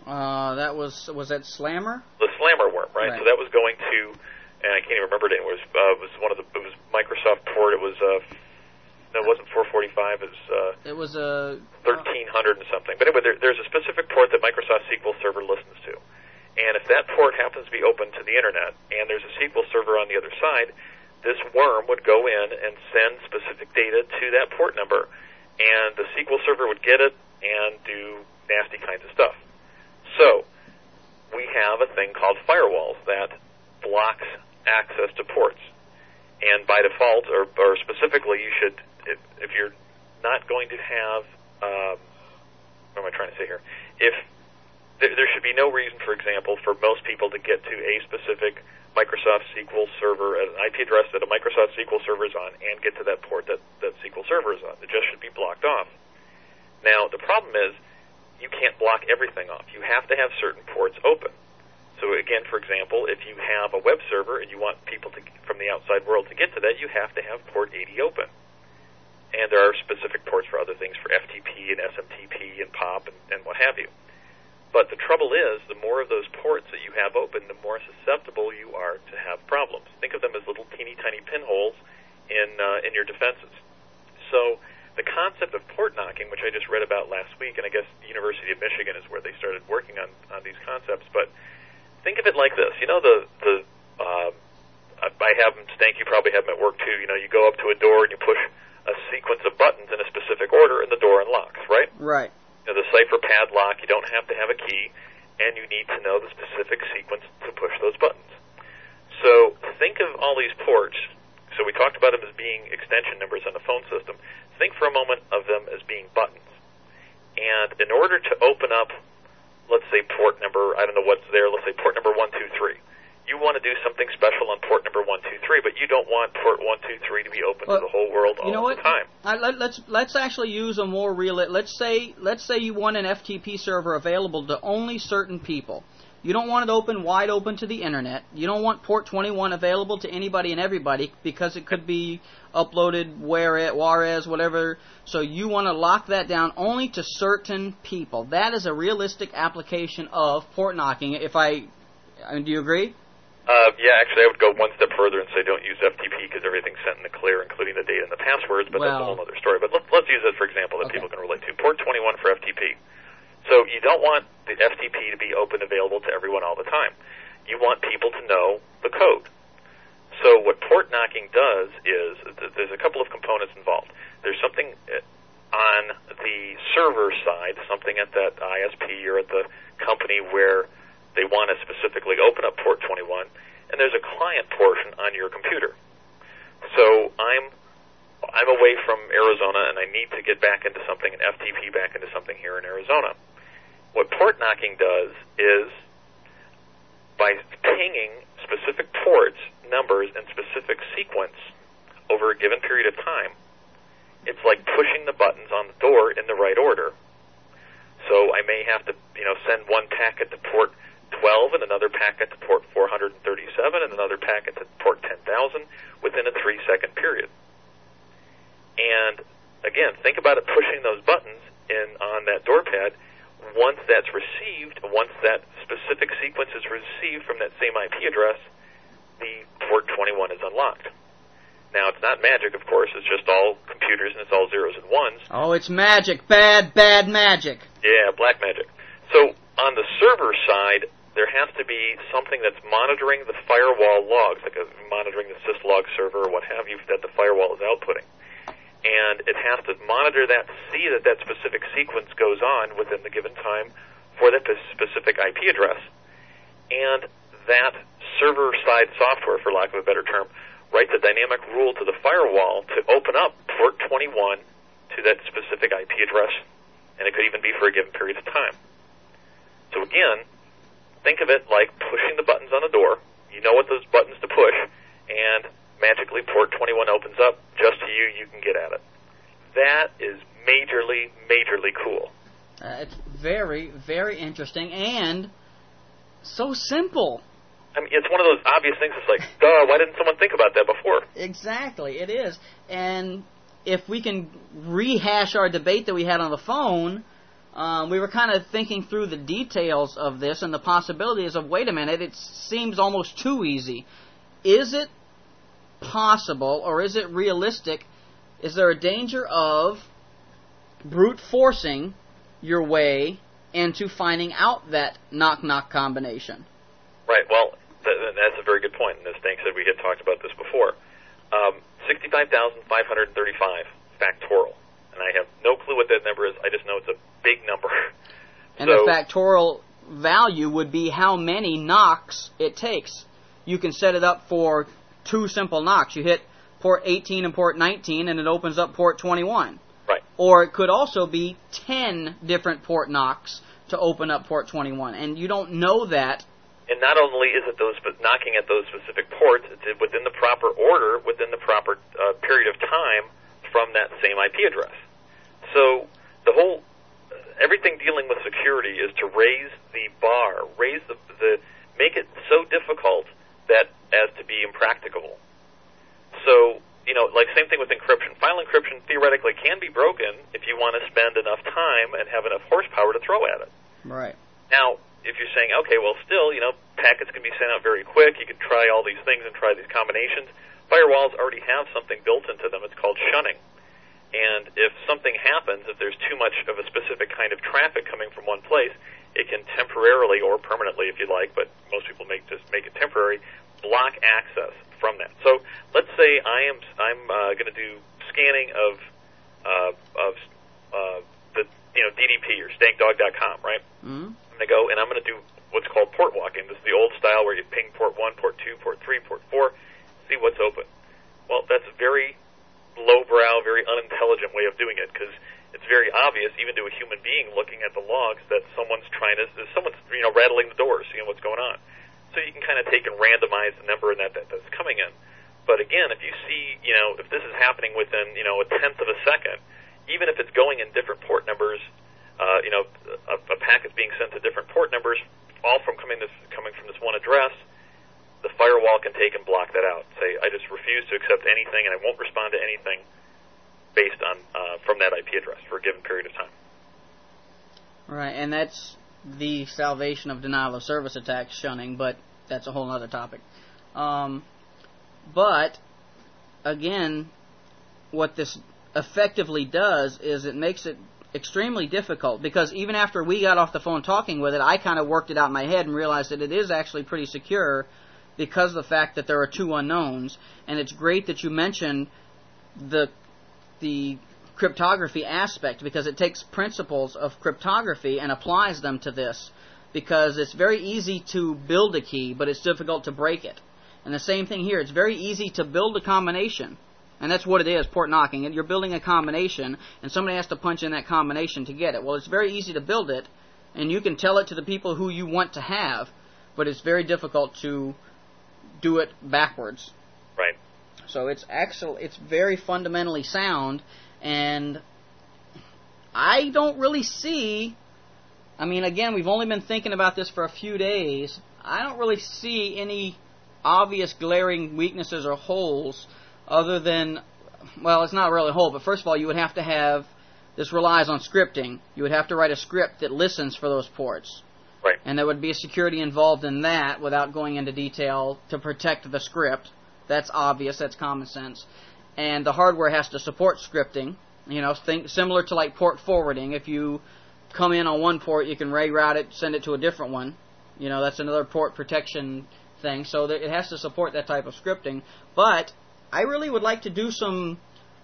Was that Slammer? The Slammer worm, right? So that was going to, and I can't even remember it. It was Microsoft port. It was no, it wasn't 445. It was a 1300 and something. But anyway, there's a specific port that Microsoft SQL Server listens to, and if that port happens to be open to the Internet, and there's a SQL Server on the other side, this worm would go in and send specific data to that port number, and the SQL Server would get it and do nasty kinds of stuff. So we have a thing called firewalls that blocks access to ports. And by default, or specifically, you should, if you're not going to have, what am I trying to say here? If there should be no reason, for example, for most people to get to a specific Microsoft SQL Server, an IP address that a Microsoft SQL Server is on, and get to that port that SQL Server is on. It just should be blocked off. Now, the problem is, you can't block everything off. You have to have certain ports open. So again, for example, if you have a web server and you want people from the outside world to get to that, you have to have port 80 open. And there are specific ports for other things, for FTP and SMTP and POP and what have you. But the trouble is, the more of those ports that you have open, the more susceptible you are to have problems. Think of them as little teeny tiny pinholes in your defenses. So the concept of port knocking, which I just read about last week, and I guess the University of Michigan is where they started working on these concepts, but think of it like this. I have them, Stank, you probably have them at work too. You go up to a door and you push a sequence of buttons in a specific order and the door unlocks, right? Right. The cipher padlock, you don't have to have a key, and you need to know the specific sequence to push those buttons. So think of all these ports. So we talked about them as being extension numbers on the phone system. Think for a moment of them as being buttons. And in order to open up, let's say port number, I don't know what's there, let's say port number 123. You want to do something special on port number 123, but you don't want port 123 to be open to the whole world all the time. Let's actually use a more real. Let's say you want an FTP server available to only certain people. You don't want it wide open to the Internet. You don't want port 21 available to anybody and everybody because it could be uploaded Juarez, whatever. So you want to lock that down only to certain people. That is a realistic application of port knocking. Do you agree? Yeah, actually, I would go one step further and say don't use FTP because everything's sent in the clear, including the data and the passwords, but that's a whole other story. But let's use it, for example, that people can relate to. Port 21 for FTP. So you don't want the FTP to be open available to everyone all the time. You want people to know the code. So what port knocking does is there's a couple of components involved. There's something on the server side, something at that ISP or at the company where they want to specifically open up port 21, and there's a client portion on your computer. So I'm away from Arizona, and I need to get back into something, an FTP back into something here in Arizona. What port knocking does is, by pinging specific ports, numbers, and specific sequence over a given period of time, it's like pushing the buttons on the door in the right order. So I may have to, send one packet to port 12 and another packet to port 437 and another packet to port 10,000 within a 3-second period. And again, think about it pushing those buttons on that door pad. Once that's received, once that specific sequence is received from that same IP address, the port 21 is unlocked. Now, it's not magic, of course. It's just all computers, and it's all zeros and ones. Oh, it's magic. Bad, bad magic. Yeah, black magic. So on the server side, there has to be something that's monitoring the firewall logs, like monitoring the syslog server or what have you, that the firewall is outputting. And it has to monitor that to see that that specific sequence goes on within the given time for that specific IP address. And that server-side software, for lack of a better term, writes a dynamic rule to the firewall to open up port 21 to that specific IP address, and it could even be for a given period of time. So again, think of it like pushing the buttons on a door. You know what those buttons to push, and magically port 21 opens up just to you. You can get at it. That is majorly, majorly cool. It's very, very interesting and so simple. I mean, it's one of those obvious things. It's like, duh, why didn't someone think about that before? Exactly, it is. And if we can rehash our debate that we had on the phone, we were kind of thinking through the details of this and the possibilities of, wait a minute, it seems almost too easy. Is it possible, or is it realistic? Is there a danger of brute forcing your way into finding out that knock-knock combination? Right, well, that's a very good point, and as Stank said, we had talked about this before. 65,535 factorial, and I have no clue what that number is. I just know it's a big number. And the factorial value would be how many knocks it takes. You can set it up for 2 simple knocks. You hit port 18 and port 19, and it opens up port 21. Right. Or it could also be 10 different port knocks to open up port 21, and you don't know that. And not only is it those knocking at those specific ports, it's within the proper order, within the proper period of time from that same IP address. So the whole, everything dealing with security is to raise the bar, raise the make it so difficult that as to be impracticable. So, like same thing with encryption. File encryption theoretically can be broken if you want to spend enough time and have enough horsepower to throw at it. Right. Now, if you're saying, okay, well, still, packets can be sent out very quick. You can try all these things and try these combinations. Firewalls already have something built into them. It's called shunning. And if something happens, if there's too much of a specific kind of traffic coming from one place, it can temporarily, or permanently if you like, but most people just make it temporary, block access from that. So let's say I'm going to do scanning of the DDP or stankdog.com, right? Mm-hmm. I'm going to go and I'm going to do what's called port walking. This is the old style where you ping port 1, port 2, port 3, port 4, see what's open. Well, that's a very lowbrow, very unintelligent way of doing it, because it's very obvious, even to a human being looking at the logs, that someone's rattling the doors, seeing what's going on. So you can kind of take and randomize the number that's coming in. But again, if you see, if this is happening within, a tenth of a second, even if it's going in different port numbers, a packet's being sent to different port numbers, all from coming from this one address, the firewall can take and block that out. Say, I just refuse to accept anything, and I won't respond to anything based on from that IP address for a given period of time. Right, and that's the salvation of denial of service attacks, shunning, but that's a whole other topic. But, again, what this effectively does is it makes it extremely difficult, because even after we got off the phone talking with it, I kind of worked it out in my head and realized that it is actually pretty secure because of the fact that there are two unknowns. And it's great that you mentioned the cryptography aspect, because it takes principles of cryptography and applies them to this, because it's very easy to build a key, but it's difficult to break it. And the same thing here. It's very easy to build a combination. And that's what it is, port knocking. You're building a combination, and somebody has to punch in that combination to get it. Well, it's very easy to build it, and you can tell it to the people who you want to have, but it's very difficult to do it backwards. Right. So it's very fundamentally sound, and I don't really see, I mean, again, we've only been thinking about this for a few days. I don't really see any obvious glaring weaknesses or holes other than, well, it's not really a hole, but first of all, you would have to have, this relies on scripting. You would have to write a script that listens for those ports. Right. And there would be a security involved in that without going into detail to protect the script. That's obvious. That's common sense. And the hardware has to support scripting. Think similar to like port forwarding. If you come in on one port, you can reroute it, send it to a different one. That's another port protection thing. So that it has to support that type of scripting. But I really would like to do some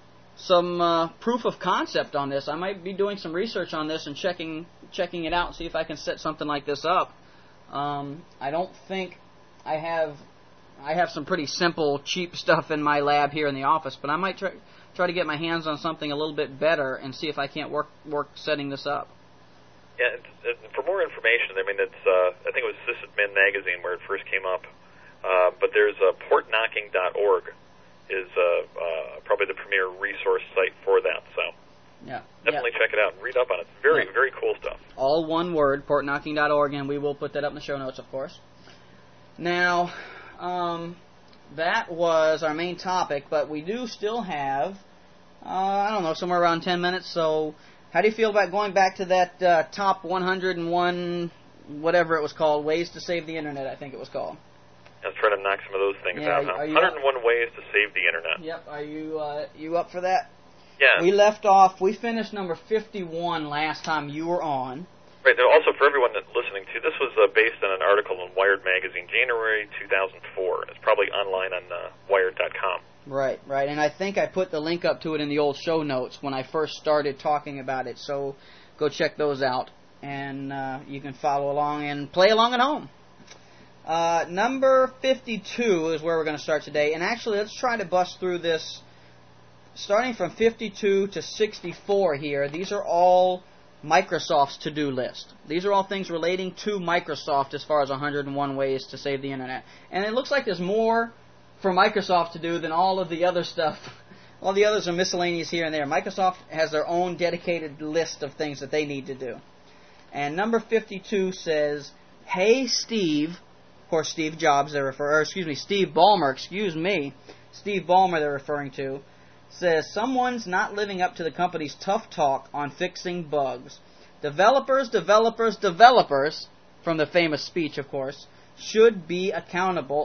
proof of concept on this. I might be doing some research on this and checking it out and see if I can set something like this up. I don't think I have some pretty simple, cheap stuff in my lab here in the office, but I might try to get my hands on something a little bit better and see if I can't work setting this up. Yeah, for more information, I mean, it's I think it was SysAdmin magazine where it first came up, but there's portknocking.org is probably the premier resource site for that. So yeah, definitely check it out and read up on it. It's very, very cool stuff. All one word, portknocking.org, and we will put that up in the show notes, of course. Now, that was our main topic, but we do still have, somewhere around 10 minutes. So how do you feel about going back to that top 101, whatever it was called, Ways to Save the Internet, I think it was called? Let's try to knock some of those things out. 101 ways to save the Internet. Yep. Are you up for that? Yeah. We finished number 51 last time you were on. Right. Also, for everyone that's listening to, this was based on an article in Wired Magazine, January 2004. It's probably online on Wired.com. Right. And I think I put the link up to it in the old show notes when I first started talking about it. So go check those out, and you can follow along and play along at home. Number 52 is where we're going to start today. And actually, let's try to bust through this. Starting from 52 to 64 here, these are all Microsoft's to-do list. These are all things relating to Microsoft as far as 101 ways to save the Internet. And it looks like there's more for Microsoft to do than all of the other stuff. All the others are miscellaneous here and there. Microsoft has their own dedicated list of things that they need to do. And number 52 says, "Hey Steve," of course Steve Jobs they're referring, Steve Ballmer, Steve Ballmer they're referring to, says someone's not living up to the company's tough talk on fixing bugs. Developers, from the famous speech, of course, should be accountable.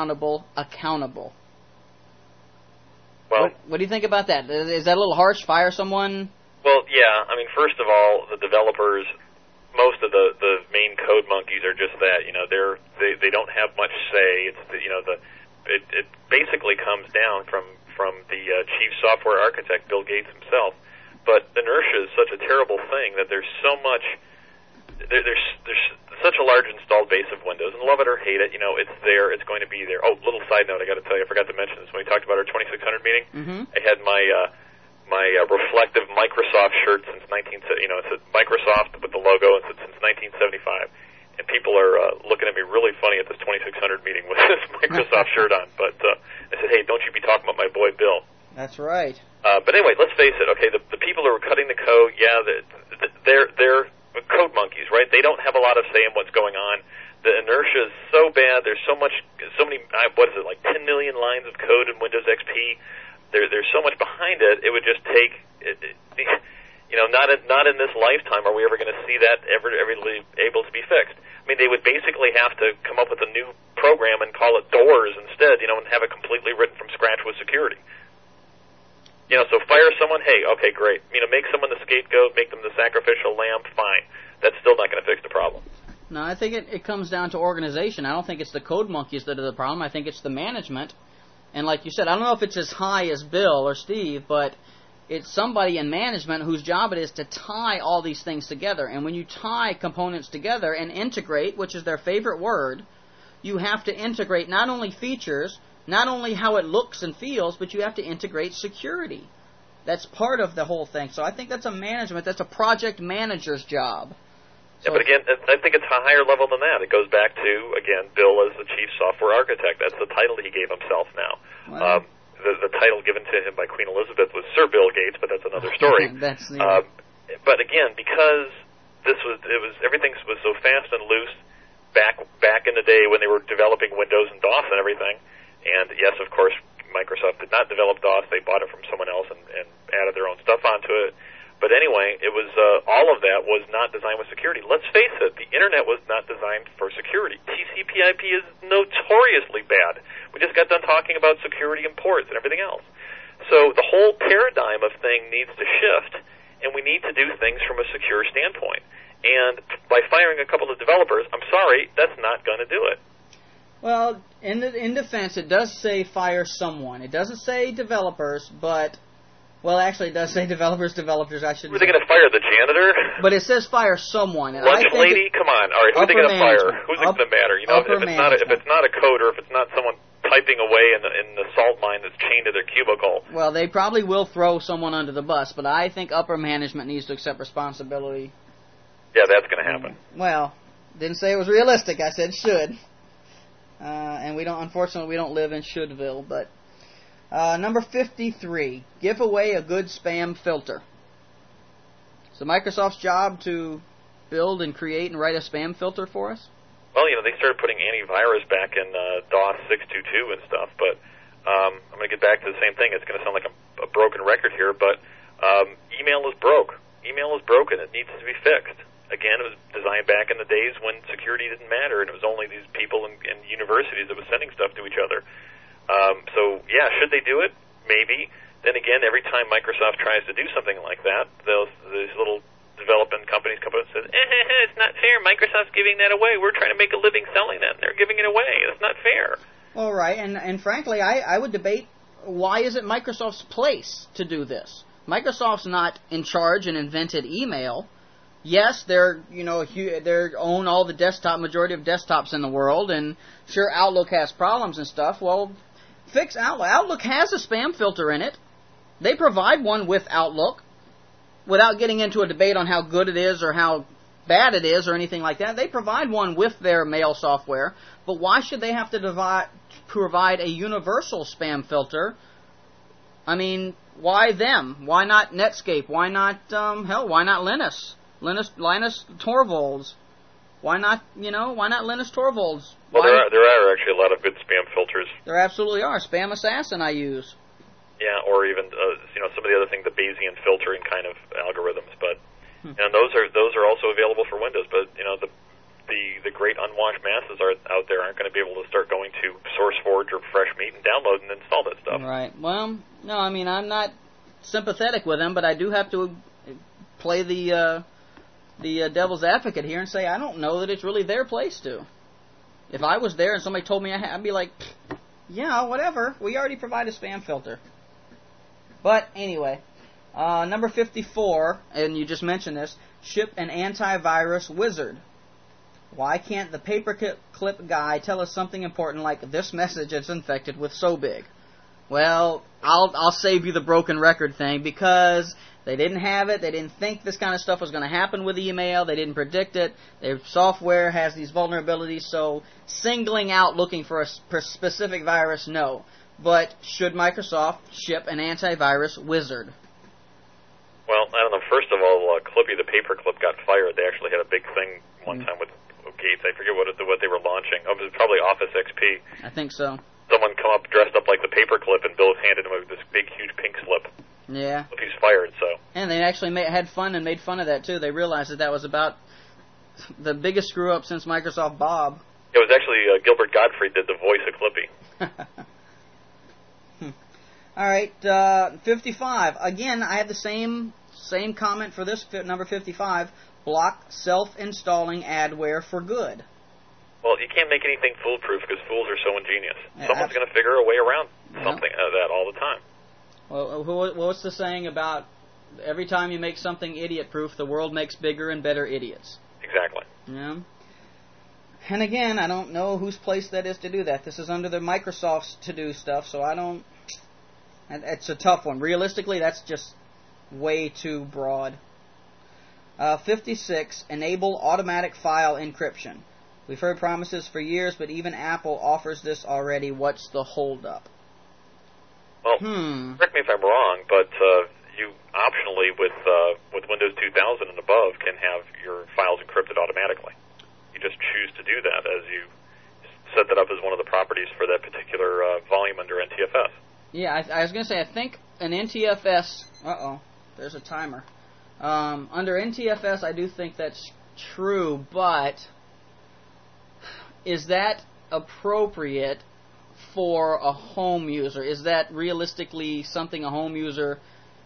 Well, what do you think about that? Is that a little harsh? Fire someone? Well, yeah. I mean, first of all, the developers, most of the main code monkeys are just that. They don't have much say. It basically comes down from the chief software architect, Bill Gates himself. But inertia is such a terrible thing that there's so much, there's such a large installed base of Windows, and love it or hate it, it's there, it's going to be there. Oh, little side note, I got to tell you, I forgot to mention this when we talked about our 2600 meeting. Mm-hmm. I had my reflective Microsoft shirt since it said Microsoft with the logo, and since 1975. And people are looking at me really funny at this 2600 meeting with this Microsoft shirt on. But I said, hey, don't you be talking about my boy Bill. That's right. But anyway, let's face it. Okay, the people who are cutting the code, yeah, they're code monkeys, right? They don't have a lot of say in what's going on. The inertia is so bad. There's so many. What is it, like 10 million lines of code in Windows XP? There's so much behind it. It would just take. Not in this lifetime are we ever going to see that ever able to be fixed. I mean, they would basically have to come up with a new program and call it Doors instead, and have it completely written from scratch with security. You know, so fire someone, hey, okay, great. You know, make someone the scapegoat, make them the sacrificial lamb, fine. That's still not going to fix the problem. No, I think it comes down to organization. I don't think it's the code monkeys that are the problem. I think it's the management. And like you said, I don't know if it's as high as Bill or Steve, but it's somebody in management whose job it is to tie all these things together. And when you tie components together and integrate, which is their favorite word, you have to integrate not only features, not only how it looks and feels, but you have to integrate security. That's part of the whole thing. So I think that's that's a project manager's job. Yeah, but again, I think it's a higher level than that. It goes back to, again, Bill as the chief software architect. That's the title he gave himself now. Well, the title given to him by Queen Elizabeth was Sir Bill Gates, but that's another story. But again, because everything was so fast and loose back in the day when they were developing Windows and DOS and everything. And yes, of course, Microsoft did not develop DOS. They bought it from someone else and added their own stuff onto it. But anyway, it was all of that was not designed with security. Let's face it, the Internet was not designed for security. TCP/IP is notoriously bad. We just got done talking about security and ports and everything else. So the whole paradigm of thing needs to shift, and we need to do things from a secure standpoint. And by firing a couple of developers, I'm sorry, that's not going to do it. Well, in defense, it does say fire someone. It doesn't say developers, but... Well, actually, it does say developers, I should. Were they going to fire the janitor? But it says fire someone. And Lunch lady? Come on. All right, who are they going to fire? Who's it going to matter? You know, if it's not a coder, if it's not someone typing away in the salt mine that's chained to their cubicle. Well, they probably will throw someone under the bus, but I think upper management needs to accept responsibility. Yeah, that's going to happen. Well, didn't say it was realistic. I said should. And unfortunately, we don't live in Shouldville, but... number 53, give away a good spam filter. Is it Microsoft's job to build and create and write a spam filter for us? Well, you know, they started putting antivirus back in DOS 6.2.2 and stuff, but I'm going to get back to the same thing. It's going to sound like a broken record here, but email is broke. Email is broken. It needs to be fixed. Again, it was designed back in the days when security didn't matter, and it was only these people in universities that were sending stuff to each other. So, yeah, should they do it? Maybe. Then again, every time Microsoft tries to do something like that, these little development companies come up and say, it's not fair. Microsoft's giving that away. We're trying to make a living selling that, and they're giving it away. That's not fair. All right, and frankly, I would debate, why is it Microsoft's place to do this? Microsoft's not in charge and invented email. Yes, they own all the majority of desktops in the world, and sure, Outlook has problems and stuff. Well, fix Outlook. Outlook has a spam filter in it. They provide one with Outlook, without getting into a debate on how good it is or how bad it is or anything like that. They provide one with their mail software, but why should they have to provide a universal spam filter? I mean, why them? Why not Netscape? Why not, why not Linus Torvalds? Why not Linus Torvalds? Well, there are actually a lot of good spam filters. There absolutely are. Spam Assassin I use. Yeah, or even some of the other things, the Bayesian filtering kind of algorithms. But and those are also available for Windows. But the great unwashed masses out there aren't going to be able to start going to SourceForge or FreshMeat and download and install that stuff. Right. Well, no, I mean, I'm not sympathetic with them, but I do have to play the devil's advocate here and say I don't know that it's really their place to. If I was there and somebody told me I'd be like, yeah, whatever. We already provide a spam filter. But anyway, number 54, and you just mentioned this, ship an antivirus wizard. Why can't the paperclip guy tell us something important like this message is infected with SOBIG? Well, I'll save you the broken record thing because they didn't have it. They didn't think this kind of stuff was going to happen with email. They didn't predict it. Their software has these vulnerabilities, so singling out looking for a specific virus, no. But should Microsoft ship an antivirus wizard? Well, I don't know. First of all, Clippy the paperclip got fired. They actually had a big thing one time with Gates. I forget what they were launching. Oh, it was probably Office XP. I think so. Someone come up dressed up like the paperclip, and Bill handed him this big, huge pink slip. Yeah. He's fired, so. And they actually had fun and made fun of that, too. They realized that was about the biggest screw-up since Microsoft Bob. It was actually Gilbert Gottfried did the voice of Clippy. All right, 55. Again, I have the same comment for this number 55. Block self-installing adware for good. Well, you can't make anything foolproof because fools are so ingenious. Someone's going to figure a way around something of that all the time. Well, what's the saying about every time you make something idiot-proof, the world makes bigger and better idiots? Exactly. Yeah. And again, I don't know whose place that is to do that. This is under the Microsoft's to-do stuff, so I don't... It's a tough one. Realistically, that's just way too broad. 56, enable automatic file encryption. We've heard promises for years, but even Apple offers this already. What's the holdup? Well, correct me if I'm wrong, but you optionally with Windows 2000 and above can have your files encrypted automatically. You just choose to do that as you set that up as one of the properties for that particular volume under NTFS. Yeah, I was going to say, I think an NTFS... there's a timer. Under NTFS, I do think that's true, but is that appropriate for a home user? Is that realistically something a home user...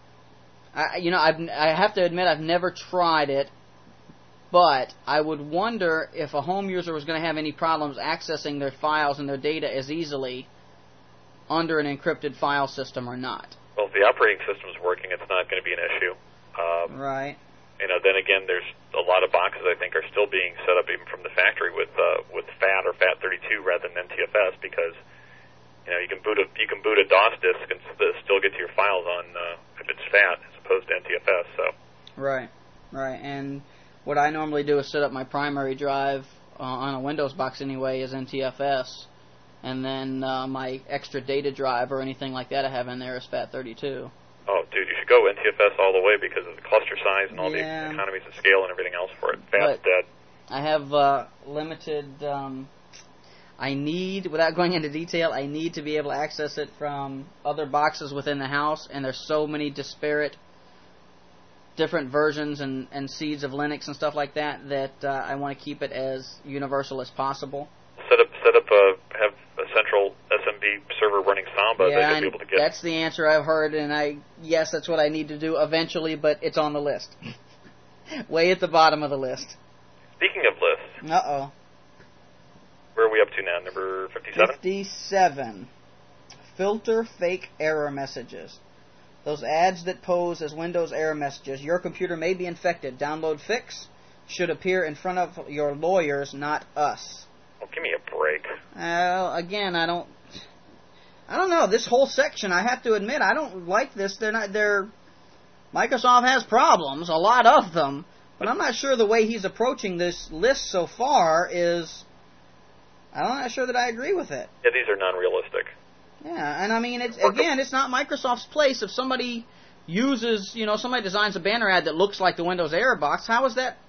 I have to admit I've never tried it, but I would wonder if a home user was going to have any problems accessing their files and their data as easily under an encrypted file system or not. Well, if the operating system's working, it's not going to be an issue. Right. Then again, there's a lot of boxes I think are still being set up even from the factory with FAT or FAT32 rather than NTFS because you can boot a DOS disk and still get to your files on if it's FAT as opposed to NTFS. So. Right. And what I normally do is set up my primary drive on a Windows box anyway as NTFS. And then my extra data drive or anything like that I have in there is FAT32. Oh, dude, you should go NTFS all the way because of the cluster size and all the economies of scale and everything else for it. FAT's dead. I have limited... I need, without going into detail, I need to be able to access it from other boxes within the house, and there's so many disparate different versions and seeds of Linux and stuff like that I want to keep it as universal as possible. Have a central SMB server running Samba that you'll be able to get. That's the answer I've heard, and yes, that's what I need to do eventually, but it's on the list. Way at the bottom of the list. Speaking of lists. Uh-oh. Where are we up to now? Number 57? 57. Filter fake error messages. Those ads that pose as Windows error messages. Your computer may be infected. Download fix. Should appear in front of your lawyers, not us. Oh, give me a break. Again, I don't know. This whole section, I have to admit, I don't like this. Microsoft has problems, a lot of them, but I'm not sure the way he's approaching this list so far is... I'm not sure that I agree with it. Yeah, these are non-realistic. Yeah, and I mean, it's not Microsoft's place. If somebody uses, somebody designs a banner ad that looks like the Windows error box, how is that...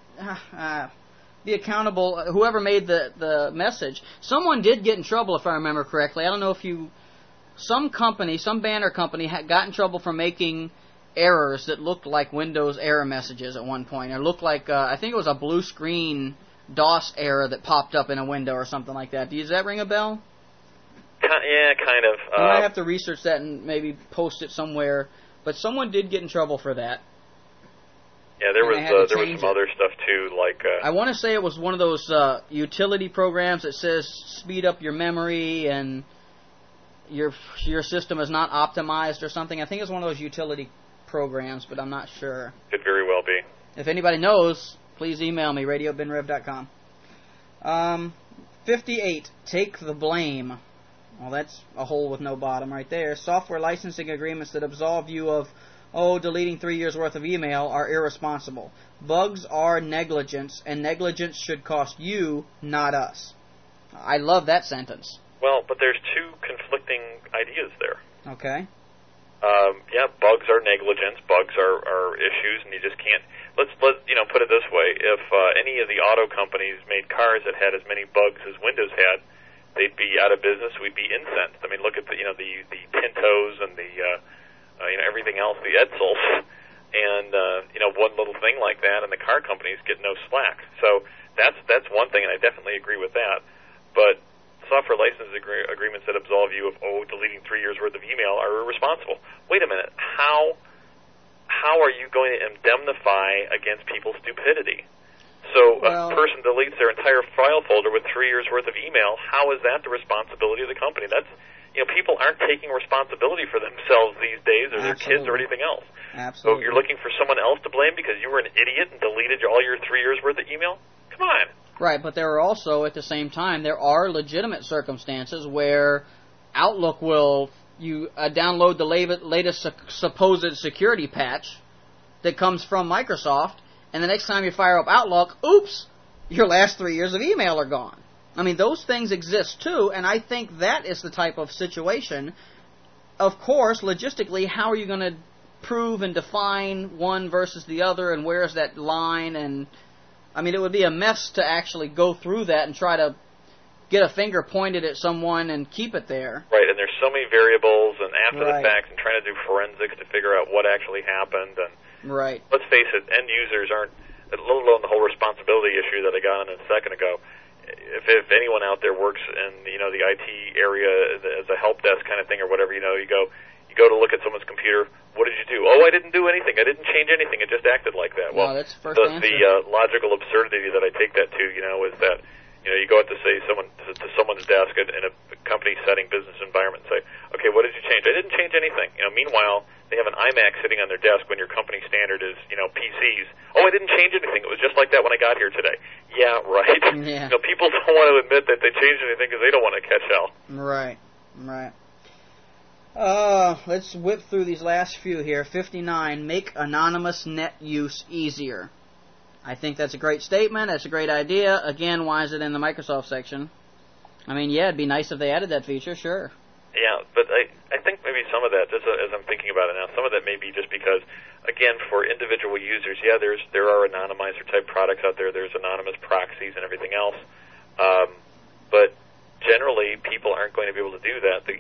be accountable, whoever made the message. Someone did get in trouble, if I remember correctly. I don't know if some banner company got in trouble for making errors that looked like Windows error messages at one point. It looked like, I think it was a blue screen DOS error that popped up in a window or something like that. Does that ring a bell? Yeah, kind of. I might have to research that and maybe post it somewhere. But someone did get in trouble for that. Yeah, there was some other stuff too, like... I want to say it was one of those utility programs that says speed up your memory and your system is not optimized or something. I think it's one of those utility programs, but I'm not sure. Could very well be. If anybody knows, please email me, radiobinrev.com. 58, take the blame. Well, that's a hole with no bottom right there. Software licensing agreements that absolve you of... deleting 3 years' worth of email are irresponsible. Bugs are negligence, and negligence should cost you, not us. I love that sentence. Well, but there's two conflicting ideas there. Okay. Bugs are negligence, bugs are issues, and you just can't... Let's put it this way. If any of the auto companies made cars that had as many bugs as Windows had, they'd be out of business, we'd be incensed. I mean, look at the Tintos and the... everything else, the Edsels, and one little thing like that, and the car companies get no slack. So that's one thing, and I definitely agree with that. But software license agreements that absolve you of deleting 3 years worth of email are irresponsible. Wait a minute, how are you going to indemnify against people's stupidity? So a person deletes their entire file folder with 3 years worth of email. How is that the responsibility of the company? That's, people aren't taking responsibility for themselves these days, or their kids, or anything else. Absolutely. So you're looking for someone else to blame because you were an idiot and deleted all your 3 years worth of email? Come on. Right, but there are also, at the same time, there are legitimate circumstances where Outlook will download the latest supposed security patch that comes from Microsoft, and the next time you fire up Outlook, oops, your last 3 years of email are gone. I mean, those things exist too, and I think that is the type of situation. Of course, logistically, how are you going to prove and define one versus the other, and where is that line? And I mean, it would be a mess to actually go through that and try to get a finger pointed at someone and keep it there. Right, and there's so many variables, and after the fact, and trying to do forensics to figure out what actually happened, and right. Let's face it, end users aren't, let alone the whole responsibility issue that I got on a second ago. If anyone out there works in the IT area as a help desk kind of thing or whatever, you go to look at someone's computer. What did you do? Oh, I didn't do anything. I didn't change anything. It just acted like that. Well, that's the logical absurdity that I take that to, is that you go out to say to someone's desk in a company setting, business environment, and say, okay, what did you change? I didn't change anything. Meanwhile, they have an iMac sitting on their desk when your company standard is, PCs. Oh, I didn't change anything. It was just like that when I got here today. Yeah, right. Yeah. People don't want to admit that they changed anything because they don't want to catch hell. Right. Let's whip through these last few here. 59, make anonymous net use easier. I think that's a great statement. That's a great idea. Again, why is it in the Microsoft section? I mean, yeah, it'd be nice if they added that feature, sure. Yeah, but I think maybe some of that, just as I'm thinking about it now, some of that may be just because, again, for individual users, yeah, there are anonymizer type products out there. There's anonymous proxies and everything else. But generally, people aren't going to be able to do that. The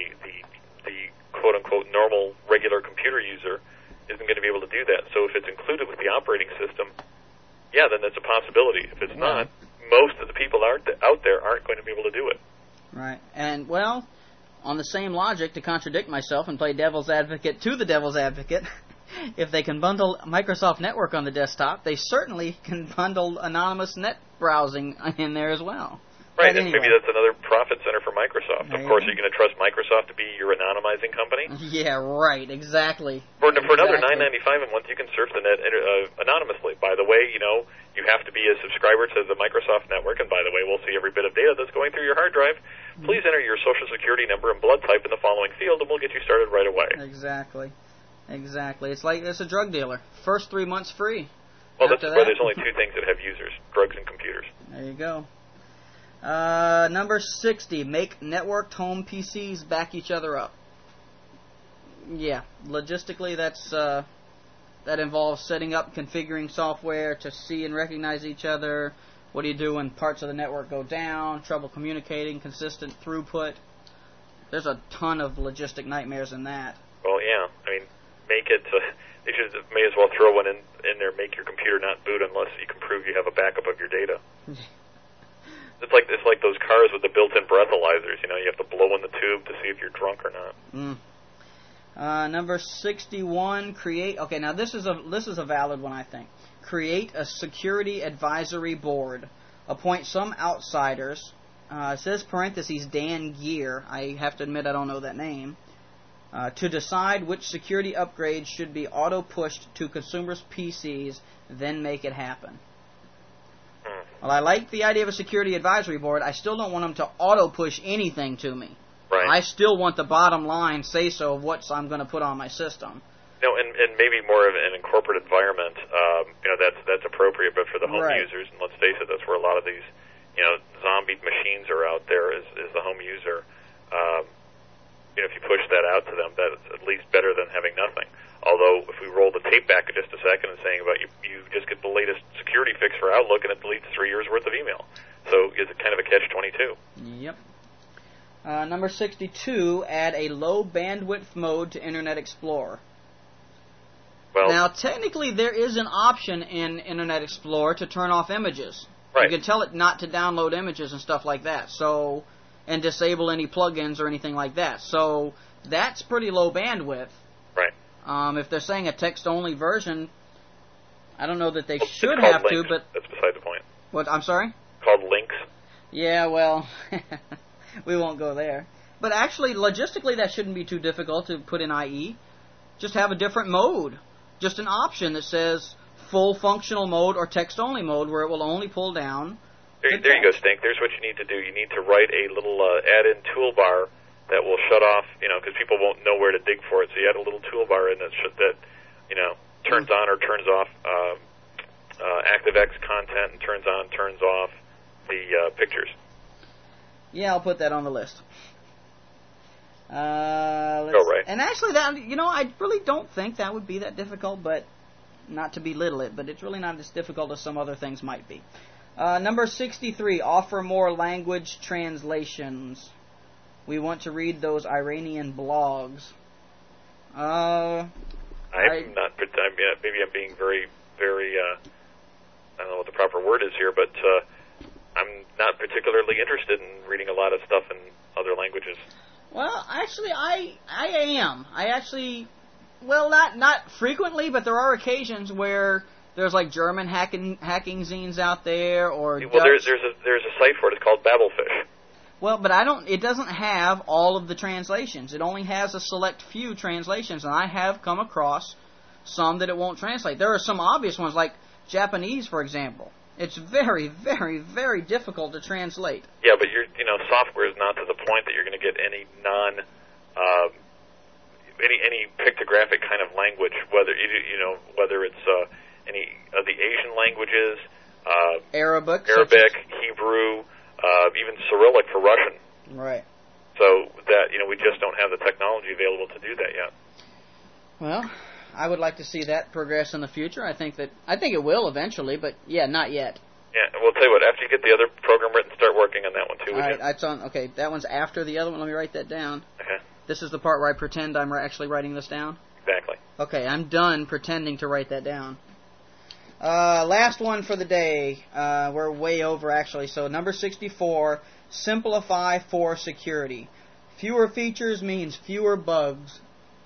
quote unquote normal regular computer user isn't going to be able to do that. So if it's included with the operating system, yeah, then that's a possibility. If it's not, most of the people out there aren't going to be able to do it. Right. And, well, on the same logic, to contradict myself and play devil's advocate to the devil's advocate, if they can bundle Microsoft Network on the desktop, they certainly can bundle anonymous net browsing in there as well. Right, and maybe that's another profit center for Microsoft. Of course, are you going to trust Microsoft to be your anonymizing company? Yeah, right, exactly. For another $9.95 a month, you can surf the net anonymously. By the way, you have to be a subscriber to the Microsoft Network, and by the way, we'll see every bit of data that's going through your hard drive. Please enter your Social Security number and blood type in the following field, and we'll get you started right away. Exactly. It's like it's a drug dealer. First 3 months free. Well, that's why there's only two things that have users, drugs and computers. There you go. Number 60, make networked home PCs back each other up. Yeah, logistically that involves setting up, configuring software to see and recognize each other. What do you do when parts of the network go down? Trouble communicating, consistent throughput. There's a ton of logistic nightmares in that. Well, yeah, I mean, make it. They may as well throw one in there. Make your computer not boot unless you can prove you have a backup of your data. It's like those cars with the built-in breathalyzers. You have to blow in the tube to see if you're drunk or not. Number 61, create. Okay, now this is a valid one, I think. Create a security advisory board. Appoint some outsiders. It says parentheses Dan Gear. I have to admit I don't know that name. To decide which security upgrades should be auto-pushed to consumers' PCs, then make it happen. Well, I like the idea of a security advisory board. I still don't want them to auto-push anything to me. Right. I still want the bottom line say-so of what I'm going to put on my system. And maybe more of in a corporate environment, that's appropriate. But for the home users, and let's face it, that's where a lot of these, zombie machines are out there. Is the home user? If you push that out to them, that's at least better than having nothing. Although, if we roll the tape back in just a second and saying about you just get the latest security fix for Outlook and it deletes 3 years worth of email. So it's kind of a catch-22. Yep. Number 62, add a low bandwidth mode to Internet Explorer. Well, now, technically, there is an option in Internet Explorer to turn off images. Right. You can tell it not to download images and stuff like that. So, and disable any plugins or anything like that. So that's pretty low bandwidth. Right. If they're saying a text-only version, I don't know that they should called have links. to, but... That's beside the point. What? I'm sorry? Called links. Yeah, well, we won't go there. But actually, logistically, that shouldn't be too difficult to put in IE. Just have a different mode. Just an option that says full functional mode or text-only mode, where it will only pull down. There you go, Stink. There's what you need to do. You need to write a little add-in toolbar that will shut off, because people won't know where to dig for it. So you add a little toolbar in that turns on or turns off ActiveX content and turns on, turns off the pictures. Yeah, I'll put that on the list. Right. And actually, that I really don't think that would be that difficult, but not to belittle it, but it's really not as difficult as some other things might be. Number 63, offer more language translations. We want to read those Iranian blogs. I'm not. Maybe I'm being very, very. I don't know what the proper word is here, but I'm not particularly interested in reading a lot of stuff in other languages. Well, actually, I am. Not frequently, but there are occasions where there's like German hacking zines out there, or well, there's a site for it. It's called Babelfish. Well, but it doesn't have all of the translations. It only has a select few translations, and I have come across some that it won't translate. There are some obvious ones, like Japanese, for example. It's very, very, very difficult to translate. Yeah, but software is not to the point that you're going to get any any pictographic kind of language, whether it's any of the Asian languages, Arabic, Hebrew, even Cyrillic for Russian. Right. So that we just don't have the technology available to do that yet. Well, I would like to see that progress in the future. I think it will eventually, but yeah, not yet. Yeah, we'll tell you what. After you get the other program written, start working on that one too. All right, okay. That one's after the other one. Let me write that down. Okay. This is the part where I pretend I'm actually writing this down. Exactly. Okay, I'm done pretending to write that down. Last one for the day. We're way over, actually. So number 64, simplify for security. Fewer features means fewer bugs.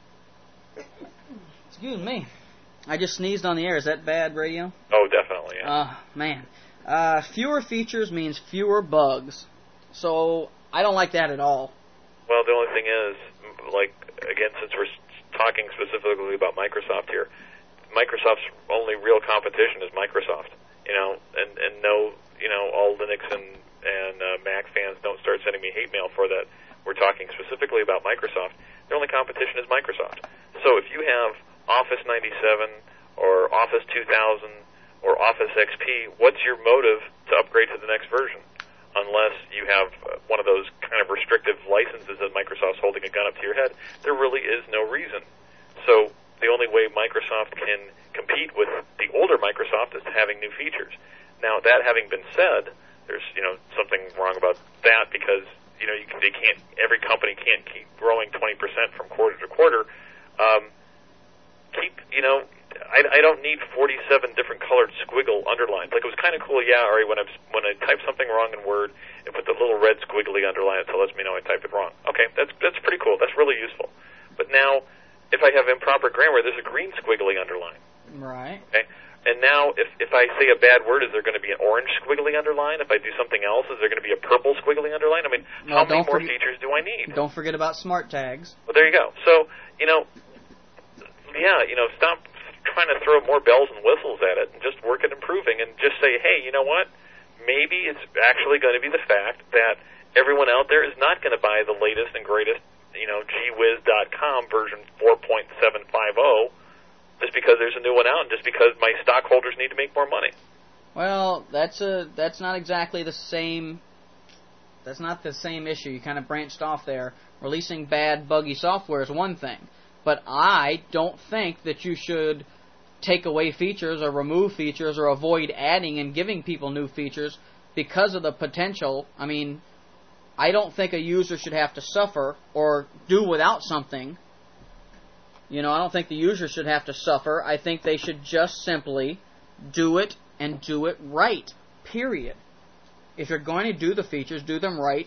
Excuse me. I just sneezed on the air. Is that bad, radio? Oh, definitely, yeah. Man. Fewer features means fewer bugs. So I don't like that at all. Well, the only thing is, again, since we're talking specifically about Microsoft here, Microsoft's only real competition is Microsoft, and no, all Linux and Mac fans don't start sending me hate mail for that. We're talking specifically about Microsoft. Their only competition is Microsoft. So if you have Office 97 or Office 2000 or Office XP, what's your motive to upgrade to the next version? Unless you have one of those kind of restrictive licenses that Microsoft's holding a gun up to your head, there really is no reason. So the only way Microsoft can compete with the older Microsoft is having new features. Now, that having been said, there's something wrong about that because every company can't keep growing 20% from quarter to quarter. I don't need 47 different colored squiggle underlines. Like, it was kind of cool, Ari, when I type something wrong in Word and put the little red squiggly underline, it lets me know I typed it wrong. Okay, that's pretty cool. That's really useful. But now, if I have improper grammar, there's a green squiggly underline. Right. Okay. And now, if I say a bad word, is there going to be an orange squiggly underline? If I do something else, is there going to be a purple squiggly underline? I mean, how many more features do I need? Don't forget about smart tags. Well, there you go. So, stop trying to throw more bells and whistles at it and just work at improving and just say, hey, you know what? Maybe it's actually going to be the fact that everyone out there is not going to buy the latest and greatest, GWiz.com version 4.750 just because there's a new one out and just because my stockholders need to make more money. Well, that's not exactly the same. That's not the same issue. You kind of branched off there. Releasing bad, buggy software is one thing, but I don't think that you should take away features or remove features or avoid adding and giving people new features because of the potential. I mean, I don't think a user should have to suffer or do without something. I don't think the user should have to suffer. I think they should just simply do it and do it right, period. If you're going to do the features, do them right,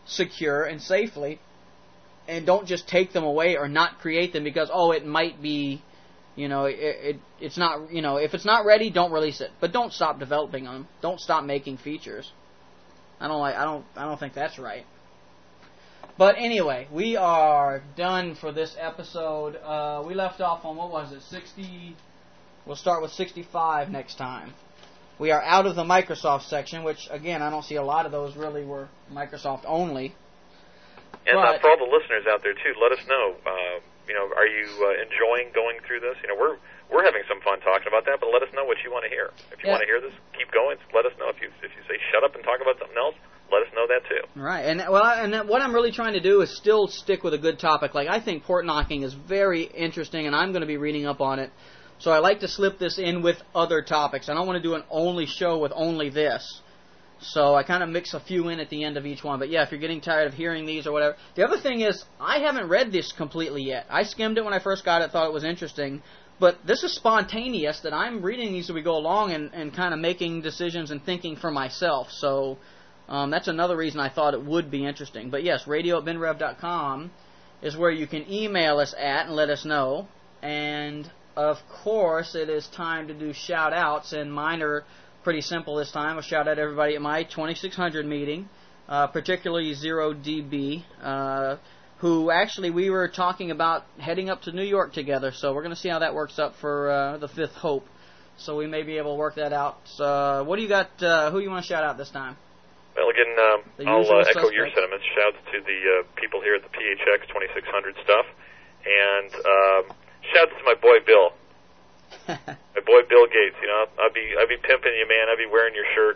secure and safely, and don't just take them away or not create them because, oh, it might be, it's not, if it's not ready, don't release it. But don't stop developing them. Don't stop making features. I don't think that's right. But anyway, we are done for this episode. We left off on, what was it, 60? We'll start with 65 next time. We are out of the Microsoft section, which, again, I don't see a lot of those really were Microsoft only. And for all the listeners out there, too, let us know. Are you enjoying going through this? We're having some fun talking about that, but let us know what you want to hear. If you want to hear this, keep going. Let us know. If you say shut up and talk about something else, let us know that too. Right, and what I'm really trying to do is still stick with a good topic. Like, I think port knocking is very interesting, and I'm going to be reading up on it. So I like to slip this in with other topics. I don't want to do an only show with only this. So I kind of mix a few in at the end of each one. But yeah, if you're getting tired of hearing these or whatever. The other thing is, I haven't read this completely yet. I skimmed it when I first got it, thought it was interesting. But this is spontaneous, that I'm reading these as we go along and kind of making decisions and thinking for myself. So that's another reason I thought it would be interesting. But yes, radio@benrev.com is where you can email us at and let us know. And of course, it is time to do shout-outs, and mine are pretty simple this time. I'll shout out everybody at my 2600 meeting, particularly 0DB, who actually we were talking about heading up to New York together, so we're going to see how that works up for the Fifth Hope. So we may be able to work that out. So, what do you got? Who you want to shout out this time? Well, again, I'll echo your sentiments. Shouts to the people here at the PHX 2600 stuff, and shouts to my boy Bill. My boy Bill Gates. I'd be pimping you, man. I'd be wearing your shirt.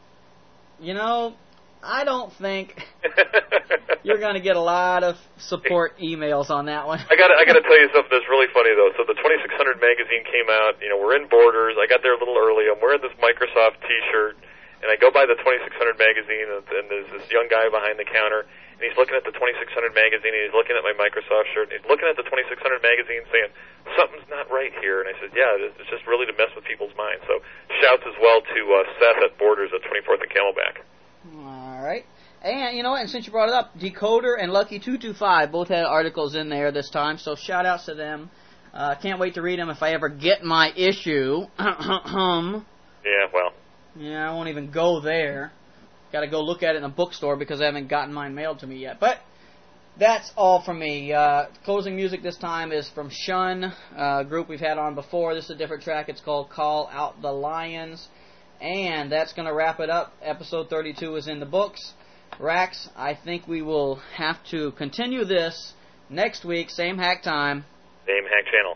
I don't think you're going to get a lot of support emails on that one. I got to tell you something that's really funny though. So the 2600 magazine came out. We're in Borders. I got there a little early. I'm wearing this Microsoft T-shirt, and I go by the 2600 magazine, and there's this young guy behind the counter. And he's looking at the 2600 magazine, and he's looking at my Microsoft shirt, and he's looking at the 2600 magazine saying, something's not right here. And I said, yeah, it's just really to mess with people's minds. So shouts as well to Seth at Borders at 24th and Camelback. All right. And you know what, and since you brought it up, Decoder and Lucky225 both had articles in there this time, so shout-outs to them. Can't wait to read them if I ever get my issue. Yeah, well. Yeah, I won't even go there. Got to go look at it in a bookstore because I haven't gotten mine mailed to me yet. But that's all from me. Closing music this time is from Shun, a group we've had on before. This is a different track. It's called Call Out the Lions. And that's going to wrap it up. Episode 32 is in the books. Rax, I think we will have to continue this next week. Same hack time. Same hack channel.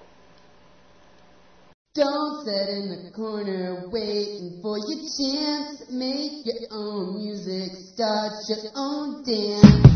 Don't sit in the corner waiting for your chance. Make your own music, start your own dance.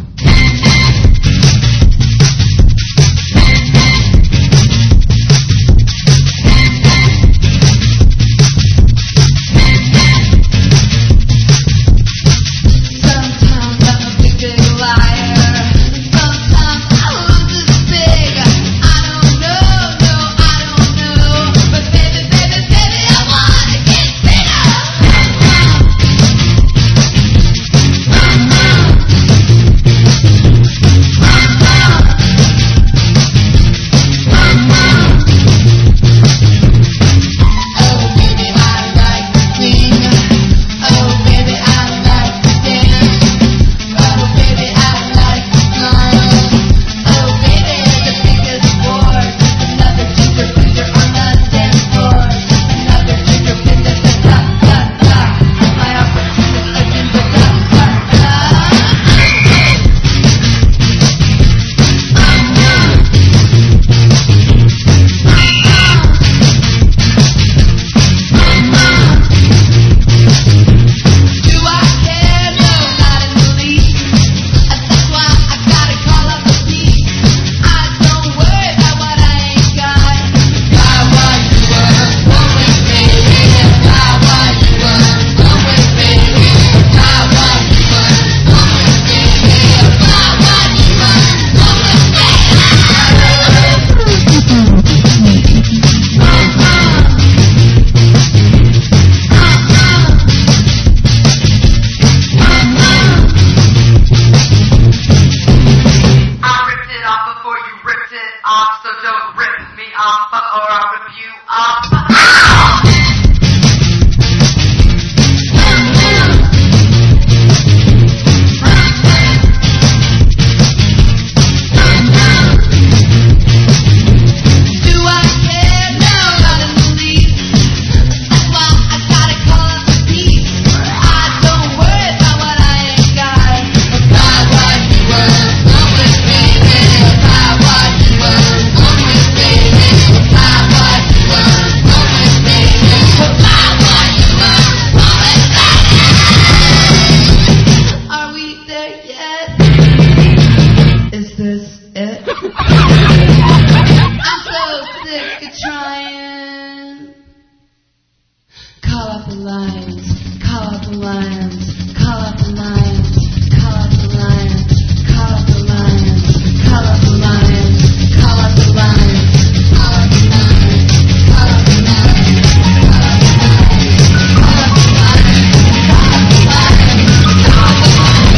I'm so sick of trying. Call up the lions, call up the lions, call up the lions, call up the lions, call up the lions, call up the lions, call up the lions, call up the lions, call up the lions, call up the lions, call up the lions, call up the lions, call up the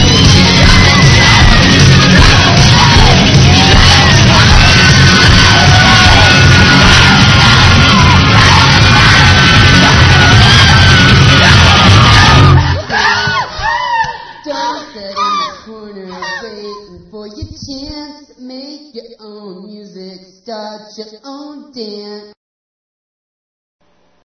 Don't sit in the corner waiting for your chance. Make your own music, start your own dance.